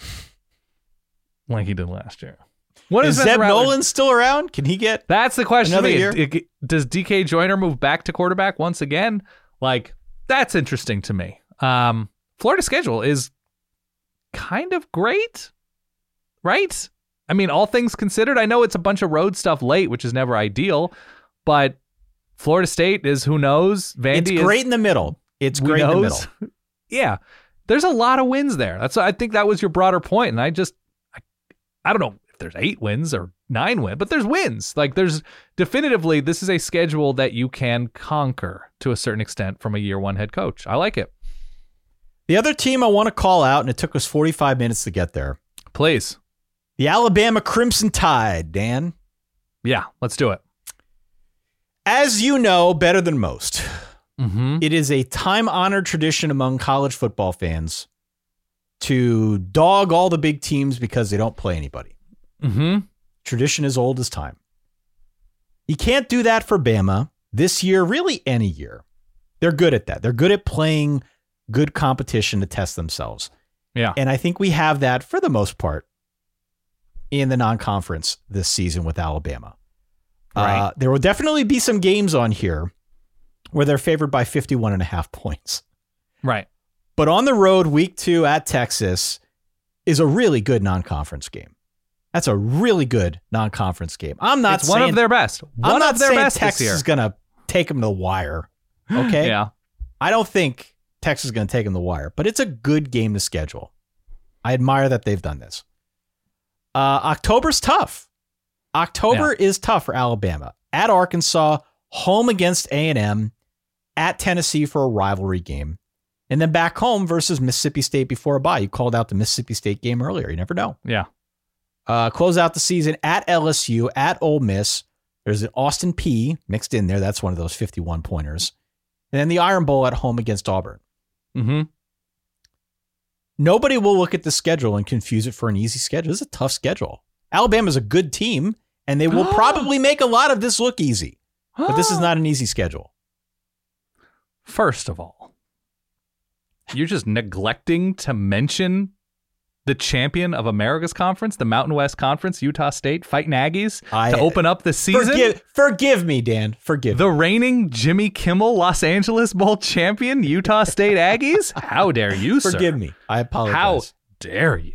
like he did last year? What is Zeb Nolan still around? Can he get That's the question another to me. year? It- it- does D K Joyner move back to quarterback once again? Like, that's interesting to me. Um, Florida's schedule is kind of great, right? I mean, all things considered, I know it's a bunch of road stuff late, which is never ideal, but Florida State is who knows. Vandy It's great is, in the middle. It's who great in the knows? middle. Yeah. There's a lot of wins there. That's I think that was your broader point, and I just I, I don't know if there's eight wins or nine wins, but there's wins. Like there's definitively this is a schedule that you can conquer to a certain extent from a year one head coach. I like it. The other team I want to call out, and it took us forty-five minutes to get there. Please. The Alabama Crimson Tide, Dan. Yeah, let's do it. As you know better than most, mm-hmm. it is a time-honored tradition among college football fans to dog all the big teams because they don't play anybody. Mm-hmm. Tradition as old as time. You can't do that for Bama this year, really any year. They're good at that. They're good at playing good competition to test themselves. Yeah. And I think we have that for the most part in the non-conference this season with Alabama. Right. Uh, there will definitely be some games on here where they're favored by fifty-one and a half points. Right. But on the road, week two at Texas is a really good non-conference game. That's a really good non-conference game. I'm not it's saying, one of their best. One I'm not of their saying best Texas this year. is going to take them to the wire. Okay. Yeah. I don't think Texas is going to take them to the wire, but it's a good game to schedule. I admire that they've done this. Uh, October's tough. October Yeah. is tough for Alabama. At Arkansas, home against A and M, at Tennessee for a rivalry game, and then back home versus Mississippi State before a bye. You called out the Mississippi State game earlier. You never know. Yeah. Uh, close out the season at L S U, at Ole Miss. There's an Austin Peay mixed in there. That's one of those fifty-one pointers. And then the Iron Bowl at home against Auburn. Mm-hmm. Nobody will look at the schedule and confuse it for an easy schedule. This is a tough schedule. Alabama's a good team, and they will probably make a lot of this look easy. But this is not an easy schedule. First of all, you're just neglecting to mention the champion of America's conference, the Mountain West Conference, Utah State, fighting Aggies I, to open up the season. Forgive, forgive me, Dan. Forgive the me. reigning Jimmy Kimmel Los Angeles Bowl champion, Utah State Aggies. How dare you, sir? Forgive me. I apologize. How dare you?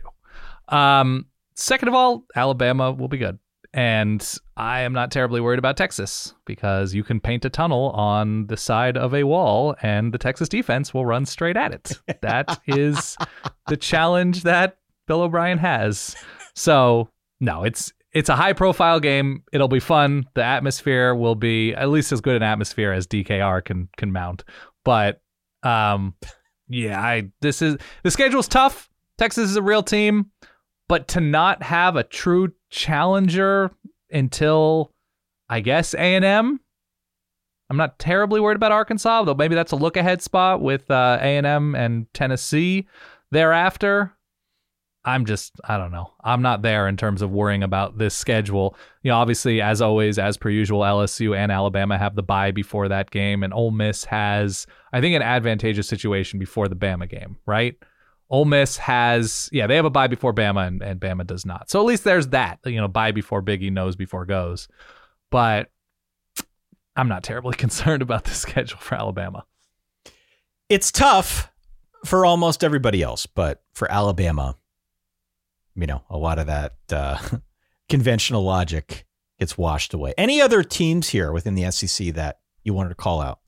Um, second of all, Alabama will be good. And I am not terribly worried about Texas because you can paint a tunnel on the side of a wall and the Texas defense will run straight at it. That is the challenge that Bill O'Brien has. So, no, it's it's a high-profile game. It'll be fun. The atmosphere will be at least as good an atmosphere as D K R can can mount. But, um, yeah, I this is the schedule's tough. Texas is a real team. But to not have a true challenger until, I guess, A and M, I'm not terribly worried about Arkansas, though maybe that's a look-ahead spot with uh, A and M and Tennessee thereafter. I'm just, I don't know. I'm not there in terms of worrying about this schedule. You know, obviously, as always, as per usual, L S U and Alabama have the bye before that game, and Ole Miss has, I think, an advantageous situation before the Bama game, right? Ole Miss has, yeah, they have a bye before Bama, and, and Bama does not. So at least there's that, you know, bye before Biggie, knows before goes. But I'm not terribly concerned about the schedule for Alabama. It's tough for almost everybody else, but for Alabama, you know, a lot of that uh, conventional logic gets washed away. Any other teams here within the S E C that you wanted to call out?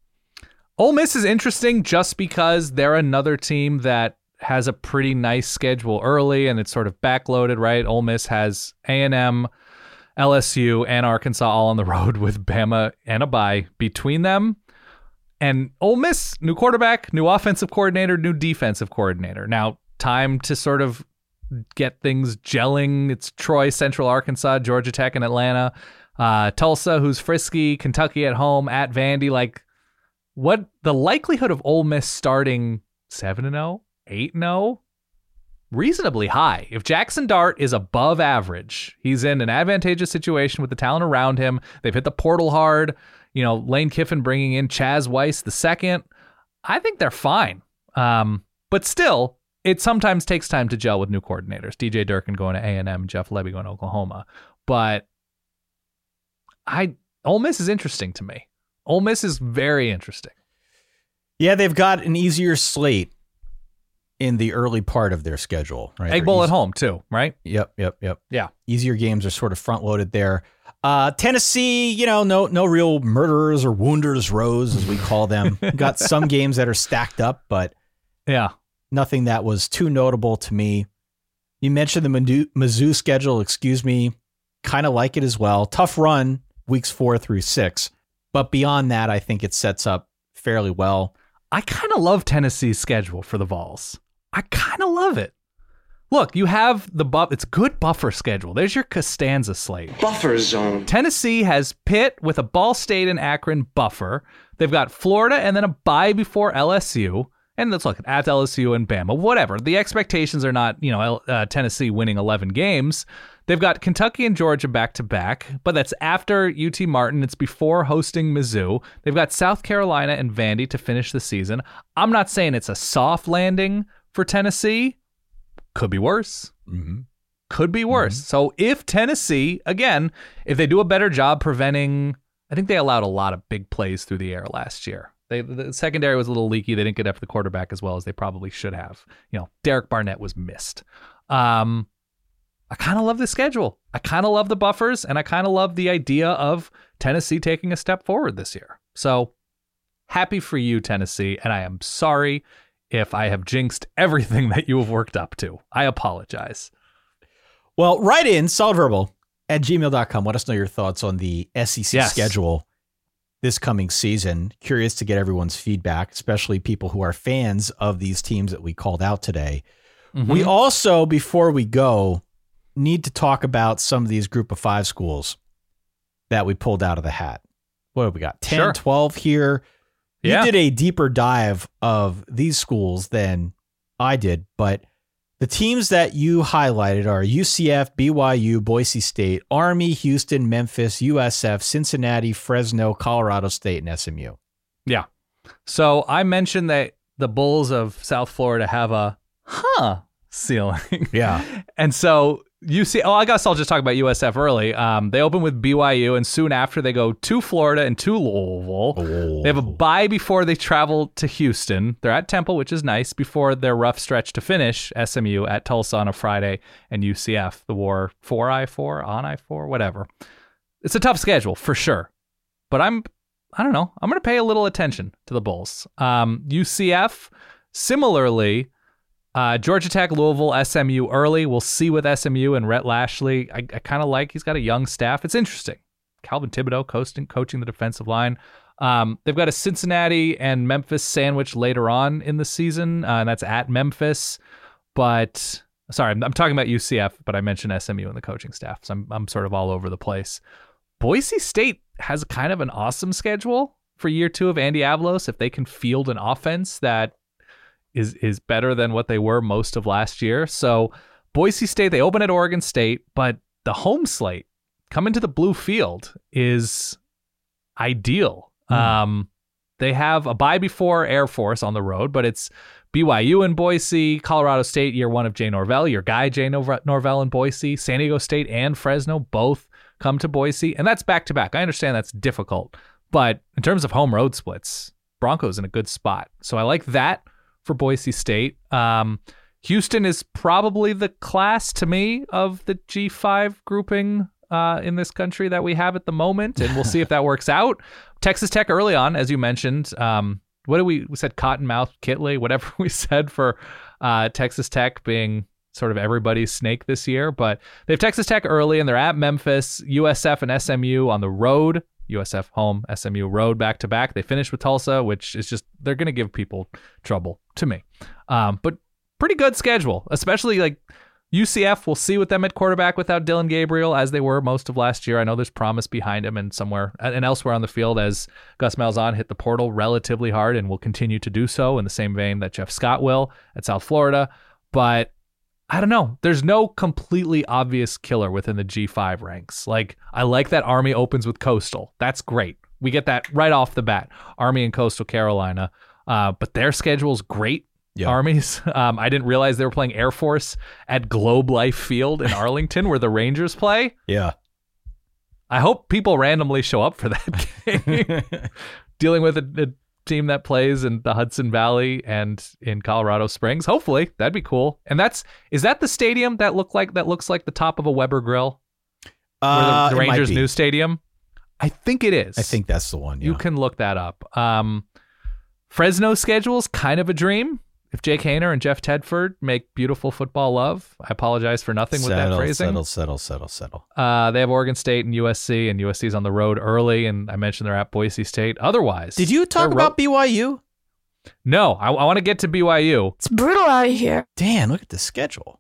Ole Miss is interesting just because they're another team that has a pretty nice schedule early and it's sort of backloaded, right? Ole Miss has A and M, L S U, and Arkansas all on the road with Bama and a bye between them. And Ole Miss, new quarterback, new offensive coordinator, new defensive coordinator. Now, time to sort of get things gelling. It's Troy, Central Arkansas, Georgia Tech, and Atlanta. Uh, Tulsa, who's frisky, Kentucky at home, at Vandy. Like, what the likelihood of Ole Miss starting seven and oh, eight and oh? Reasonably high. If Jackson Dart is above average, he's in an advantageous situation with the talent around him. They've hit the portal hard. You know, Lane Kiffin bringing in Chaz Weiss the second. I think they're fine. Um, but still, it sometimes takes time to gel with new coordinators. D J Durkin going to A and M, Jeff Lebby going to Oklahoma. But I Ole Miss is interesting to me. Ole Miss is very interesting. Yeah, they've got an easier slate in the early part of their schedule, right? Egg Bowl at home too, right? Yep, yep, yep. Yeah. Easier games are sort of front loaded there. Uh, Tennessee, you know, no no real murderers or wounders rows, as we call them. Got some games that are stacked up, but yeah, nothing that was too notable to me. You mentioned the Mizzou schedule, excuse me. Kind of like it as well. Tough run, weeks four through six. But beyond that, I think it sets up fairly well. I kind of love Tennessee's schedule for the Vols. I kind of love it. Look, you have the buff. It's good buffer schedule. There's your Costanza slate. Buffer zone. Tennessee has Pitt with a Ball State and Akron buffer. They've got Florida and then a bye before L S U. And let's look at L S U and Bama. Whatever. The expectations are not, you know, uh, Tennessee winning eleven games. They've got Kentucky and Georgia back to back, but that's after U T Martin. It's before hosting Mizzou. They've got South Carolina and Vandy to finish the season. I'm not saying it's a soft landing for Tennessee. Could be worse. Mm-hmm. Could be worse. Mm-hmm. So if Tennessee, again, if they do a better job preventing, I think they allowed a lot of big plays through the air last year. They, the secondary was a little leaky. They didn't get after the quarterback as well as they probably should have. You know, Derek Barnett was missed. Um, I kind of love the schedule. I kind of love the buffers, and I kind of love the idea of Tennessee taking a step forward this year. So happy for you, Tennessee, and I am sorry if I have jinxed everything that you have worked up to. I apologize. Well, write in solidverbal at gmail dot com. Let us know your thoughts on the S E C yes. schedule this coming season. Curious to get everyone's feedback, especially people who are fans of these teams that we called out today. Mm-hmm. We also, before we go, need to talk about some of these group of five schools that we pulled out of the hat. What have we got? ten, sure. twelve here. You yeah. did a deeper dive of these schools than I did, but the teams that you highlighted are U C F, B Y U, Boise State, Army, Houston, Memphis, U S F, Cincinnati, Fresno, Colorado State, and S M U. Yeah. So I mentioned that the Bulls of South Florida have a huh ceiling. Yeah. And so you see, oh, I guess I'll just talk about U S F early. Um, they open with B Y U, and soon after they go to Florida and to Louisville. Oh. They have a bye before they travel to Houston. They're at Temple, which is nice, before their rough stretch to finish. S M U at Tulsa on a Friday, and U C F, the war four I four, on I four, whatever. It's a tough schedule, for sure. But I'm, I don't know, I'm going to pay a little attention to the Bulls. Um, U C F, similarly, Uh, Georgia Tech, Louisville, S M U early. We'll see with S M U and Rhett Lashley. I, I kind of like he's got a young staff. It's interesting. Calvin Thibodeau coaching, coaching the defensive line. Um, they've got a Cincinnati and Memphis sandwich later on in the season, uh, and that's at Memphis. But sorry, I'm, I'm talking about U C F, but I mentioned S M U and the coaching staff, so I'm I'm sort of all over the place. Boise State has kind of an awesome schedule for year two of Andy Avalos if they can field an offense that is is better than what they were most of last year. So Boise State, they open at Oregon State, but the home slate coming to the Blue Field is ideal. Mm. Um, they have a bye before Air Force on the road, but it's B Y U in Boise, Colorado State, year one of Jay Norvell, your guy Jay Norvell in Boise, San Diego State and Fresno both come to Boise, and that's back-to-back. I understand that's difficult, but in terms of home road splits, Broncos in a good spot. So I like that for Boise State. Um, Houston is probably the class to me of the G five grouping uh, in this country that we have at the moment, and we'll see if that works out. Texas Tech early on, as you mentioned. Um, what did we, we said Cottonmouth Kitley, whatever we said for uh, Texas Tech being sort of everybody's snake this year, but they have Texas Tech early, and they're at Memphis, U S F and S M U on the road. U S F home, S M U road back to back. They finish with Tulsa, which is just, they're going to give people trouble to me. Um, but pretty good schedule, especially like U C F, we'll see with them at quarterback without Dylan Gabriel, as they were most of last year. I know there's promise behind him and somewhere and elsewhere on the field, as Gus Malzahn hit the portal relatively hard and will continue to do so in the same vein that Jeff Scott will at South Florida. But I don't know. There's no completely obvious killer within the G five ranks. Like, I like that Army opens with Coastal. That's great. We get that right off the bat. Army and Coastal Carolina. Uh, but their schedule's great. Yeah. Armies. Um, I didn't realize they were playing Air Force at Globe Life Field in Arlington, where the Rangers play. Yeah. I hope people randomly show up for that game. Dealing with a, a team that plays in the Hudson Valley and in Colorado Springs. Hopefully, that'd be cool. And that's is that the stadium that look like that looks like the top of a Weber Grill? Uh, the, the Rangers' new stadium. I think it is. I think that's the one. Yeah. You can look that up. Um, Fresno schedule's kind of a dream. If Jake Haener and Jeff Tedford make beautiful football love, I apologize for nothing settle, with that phrasing. Settle, settle, settle, settle. Uh, they have Oregon State and U S C, and U S C's on the road early, and I mentioned they're at Boise State. Otherwise, did you talk about ro- B Y U? No, I, I want to get to B Y U. It's brutal out here. Dan, look at the schedule.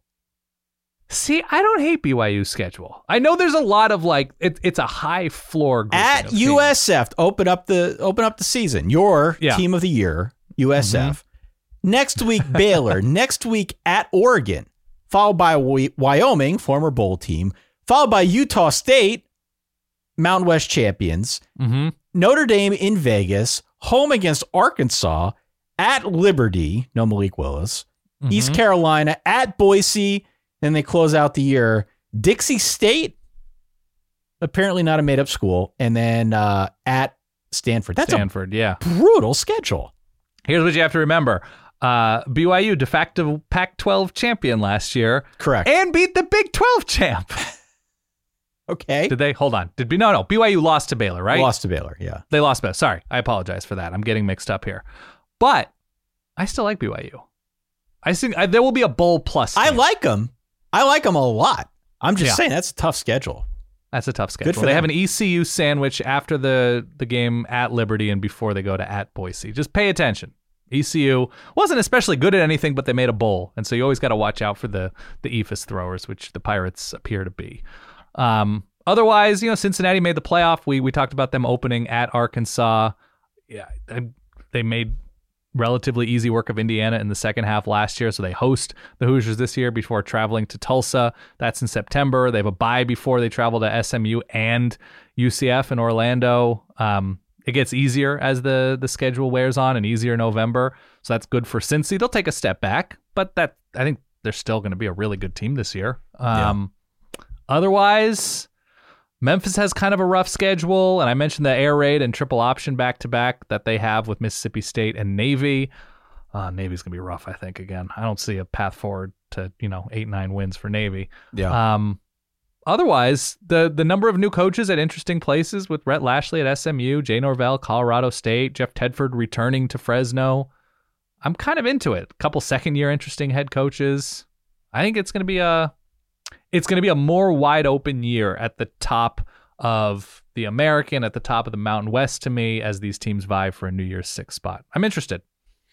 See, I don't hate B Y U's schedule. I know there's a lot of like it, it's a high floor at U S F. Open up the open up the season. Your yeah. team of the year, U S F. Mm-hmm. Next week, Baylor. Next week at Oregon, followed by Wyoming, former bowl team, followed by Utah State, Mountain West champions, mm-hmm. Notre Dame in Vegas, home against Arkansas, at Liberty, no Malik Willis, mm-hmm. East Carolina, at Boise, then they close out the year. Dixie State, apparently not a made-up school, and then uh, at Stanford. That's Stanford, a yeah. brutal schedule. Here's what you have to remember. Uh, B Y U, de facto Pac twelve champion last year. Correct. And beat the Big twelve champ. Okay. Did they? Hold on. Did we? No, no. B Y U lost to Baylor, right? Lost to Baylor, yeah. They lost to Baylor. Sorry. I apologize for that. I'm getting mixed up here. But I still like B Y U. I think I, there will be a bowl plus. I like them. I like them a lot. I'm just Yeah. saying that's a tough schedule. That's a tough schedule. Good for They them. have an E C U sandwich after the, the game at Liberty and before they go to at Boise. Just pay attention. E C U wasn't especially good at anything, but they made a bowl. And so you always got to watch out for the, the E F A S throwers, which the Pirates appear to be. Um, otherwise, you know, Cincinnati made the playoff. We we talked about them opening at Arkansas. Yeah, they, they made relatively easy work of Indiana in the second half last year. So they host the Hoosiers this year before traveling to Tulsa. That's in September. They have a bye before they travel to S M U and U C F in Orlando. Um, it gets easier as the, the schedule wears on and easier in November. So that's good for Cincy. They'll take a step back, but that I think they're still going to be a really good team this year. Um, yeah. Otherwise, Memphis has kind of a rough schedule, and I mentioned the air raid and triple option back-to-back that they have with Mississippi State and Navy. Uh, Navy's going to be rough, I think, again. I don't see a path forward to, you know, eight, nine wins for Navy. Yeah. Um, otherwise, the the number of new coaches at interesting places with Rhett Lashley at S M U, Jay Norvell, Colorado State, Jeff Tedford returning to Fresno. I'm kind of into it. A couple second-year interesting head coaches. I think it's going to be a... It's going to be a more wide open year at the top of the American, at the top of the Mountain West to me, as these teams vie for a New Year's Six spot. I'm interested.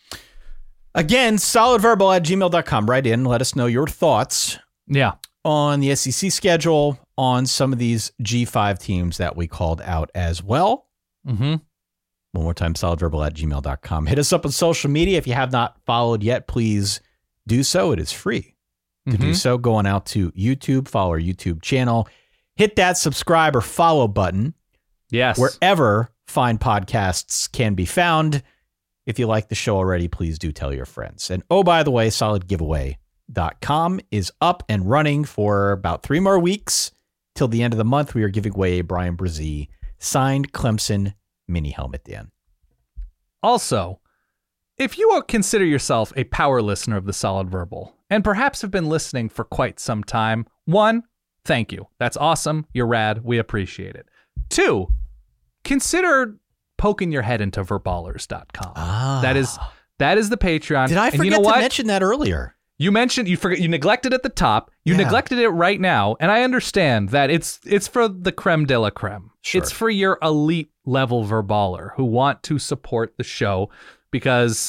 Again, solidverbal at gmail dot com. Write in. Let us know your thoughts Yeah. on the S E C schedule, on some of these G five teams that we called out as well. Mm-hmm. One more time, solidverbal at gmail dot com. Hit us up on social media. If you have not followed yet, please do so. It is free to Mm-hmm. do so. Going out to YouTube, follow our YouTube channel. Hit that subscribe or follow button Yes. wherever fine podcasts can be found. If you like the show already, please do tell your friends. And oh, by the way, solid giveaway dot com is up and running for about three more weeks till the end of the month. We are giving away a Brian Brzee signed Clemson mini helmet, Dan. Also, if you consider yourself a power listener of the Solid Verbal, and perhaps have been listening for quite some time, one, thank you. That's awesome. You're rad. We appreciate it. Two, consider poking your head into verballers dot com. Ah. That is that is the Patreon. Did I And forget you know to what? mention that earlier? You mentioned you forget you neglected at the top. You Yeah. neglected it right now, and I understand that it's it's for the creme de la creme. Sure. It's for your elite level verballer who want to support the show because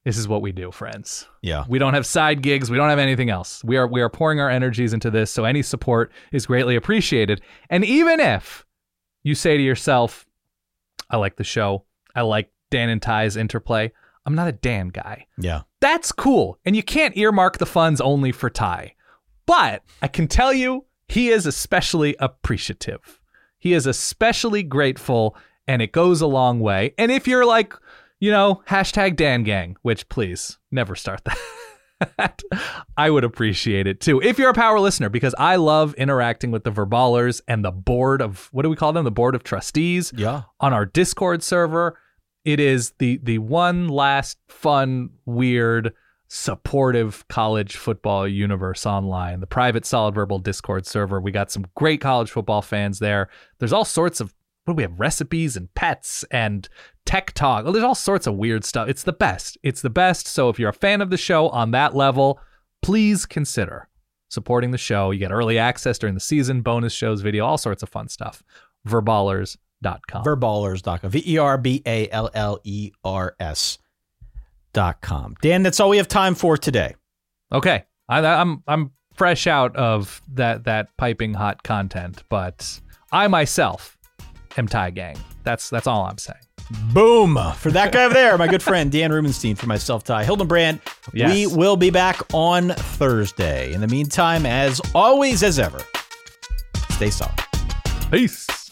This is what we do, friends. Yeah. We don't have side gigs. We don't have anything else. We are we are pouring our energies into this, so any support is greatly appreciated. And even if you say to yourself, I like the show, I like Dan and Ty's interplay, I'm not a Dan guy. Yeah. That's cool. And you can't earmark the funds only for Ty. But I can tell you, he is especially appreciative. He is especially grateful, and it goes a long way. And if you're like, you know, hashtag Dan Gang, which please never start that, I would appreciate it too. If you're a power listener, because I love interacting with the Verballers and the board of, what do we call them? The board of trustees yeah. on our Discord server. It is the the one last fun, weird, supportive college football universe online. The private Solid Verbal Discord server. We got some great college football fans there. There's all sorts of, what do we have? Recipes and pets and tech talk. Well, there's all sorts of weird stuff. It's the best. It's the best. So if you're a fan of the show on that level, please consider supporting the show. You get early access during the season, bonus shows, video, all sorts of fun stuff. Verballers dot com. Verballers dot com. V E R B A L L E R S dot com. Dan, that's all we have time for today. Okay. I, I'm I'm fresh out of that that piping hot content, but I myself am Ty Gang. That's that's all I'm saying. Boom. For that guy over there, my good friend Dan Rubenstein, for myself, Ty Hildenbrand. Yes. We will be back on Thursday. In the meantime, as always, as ever, stay solid. Peace.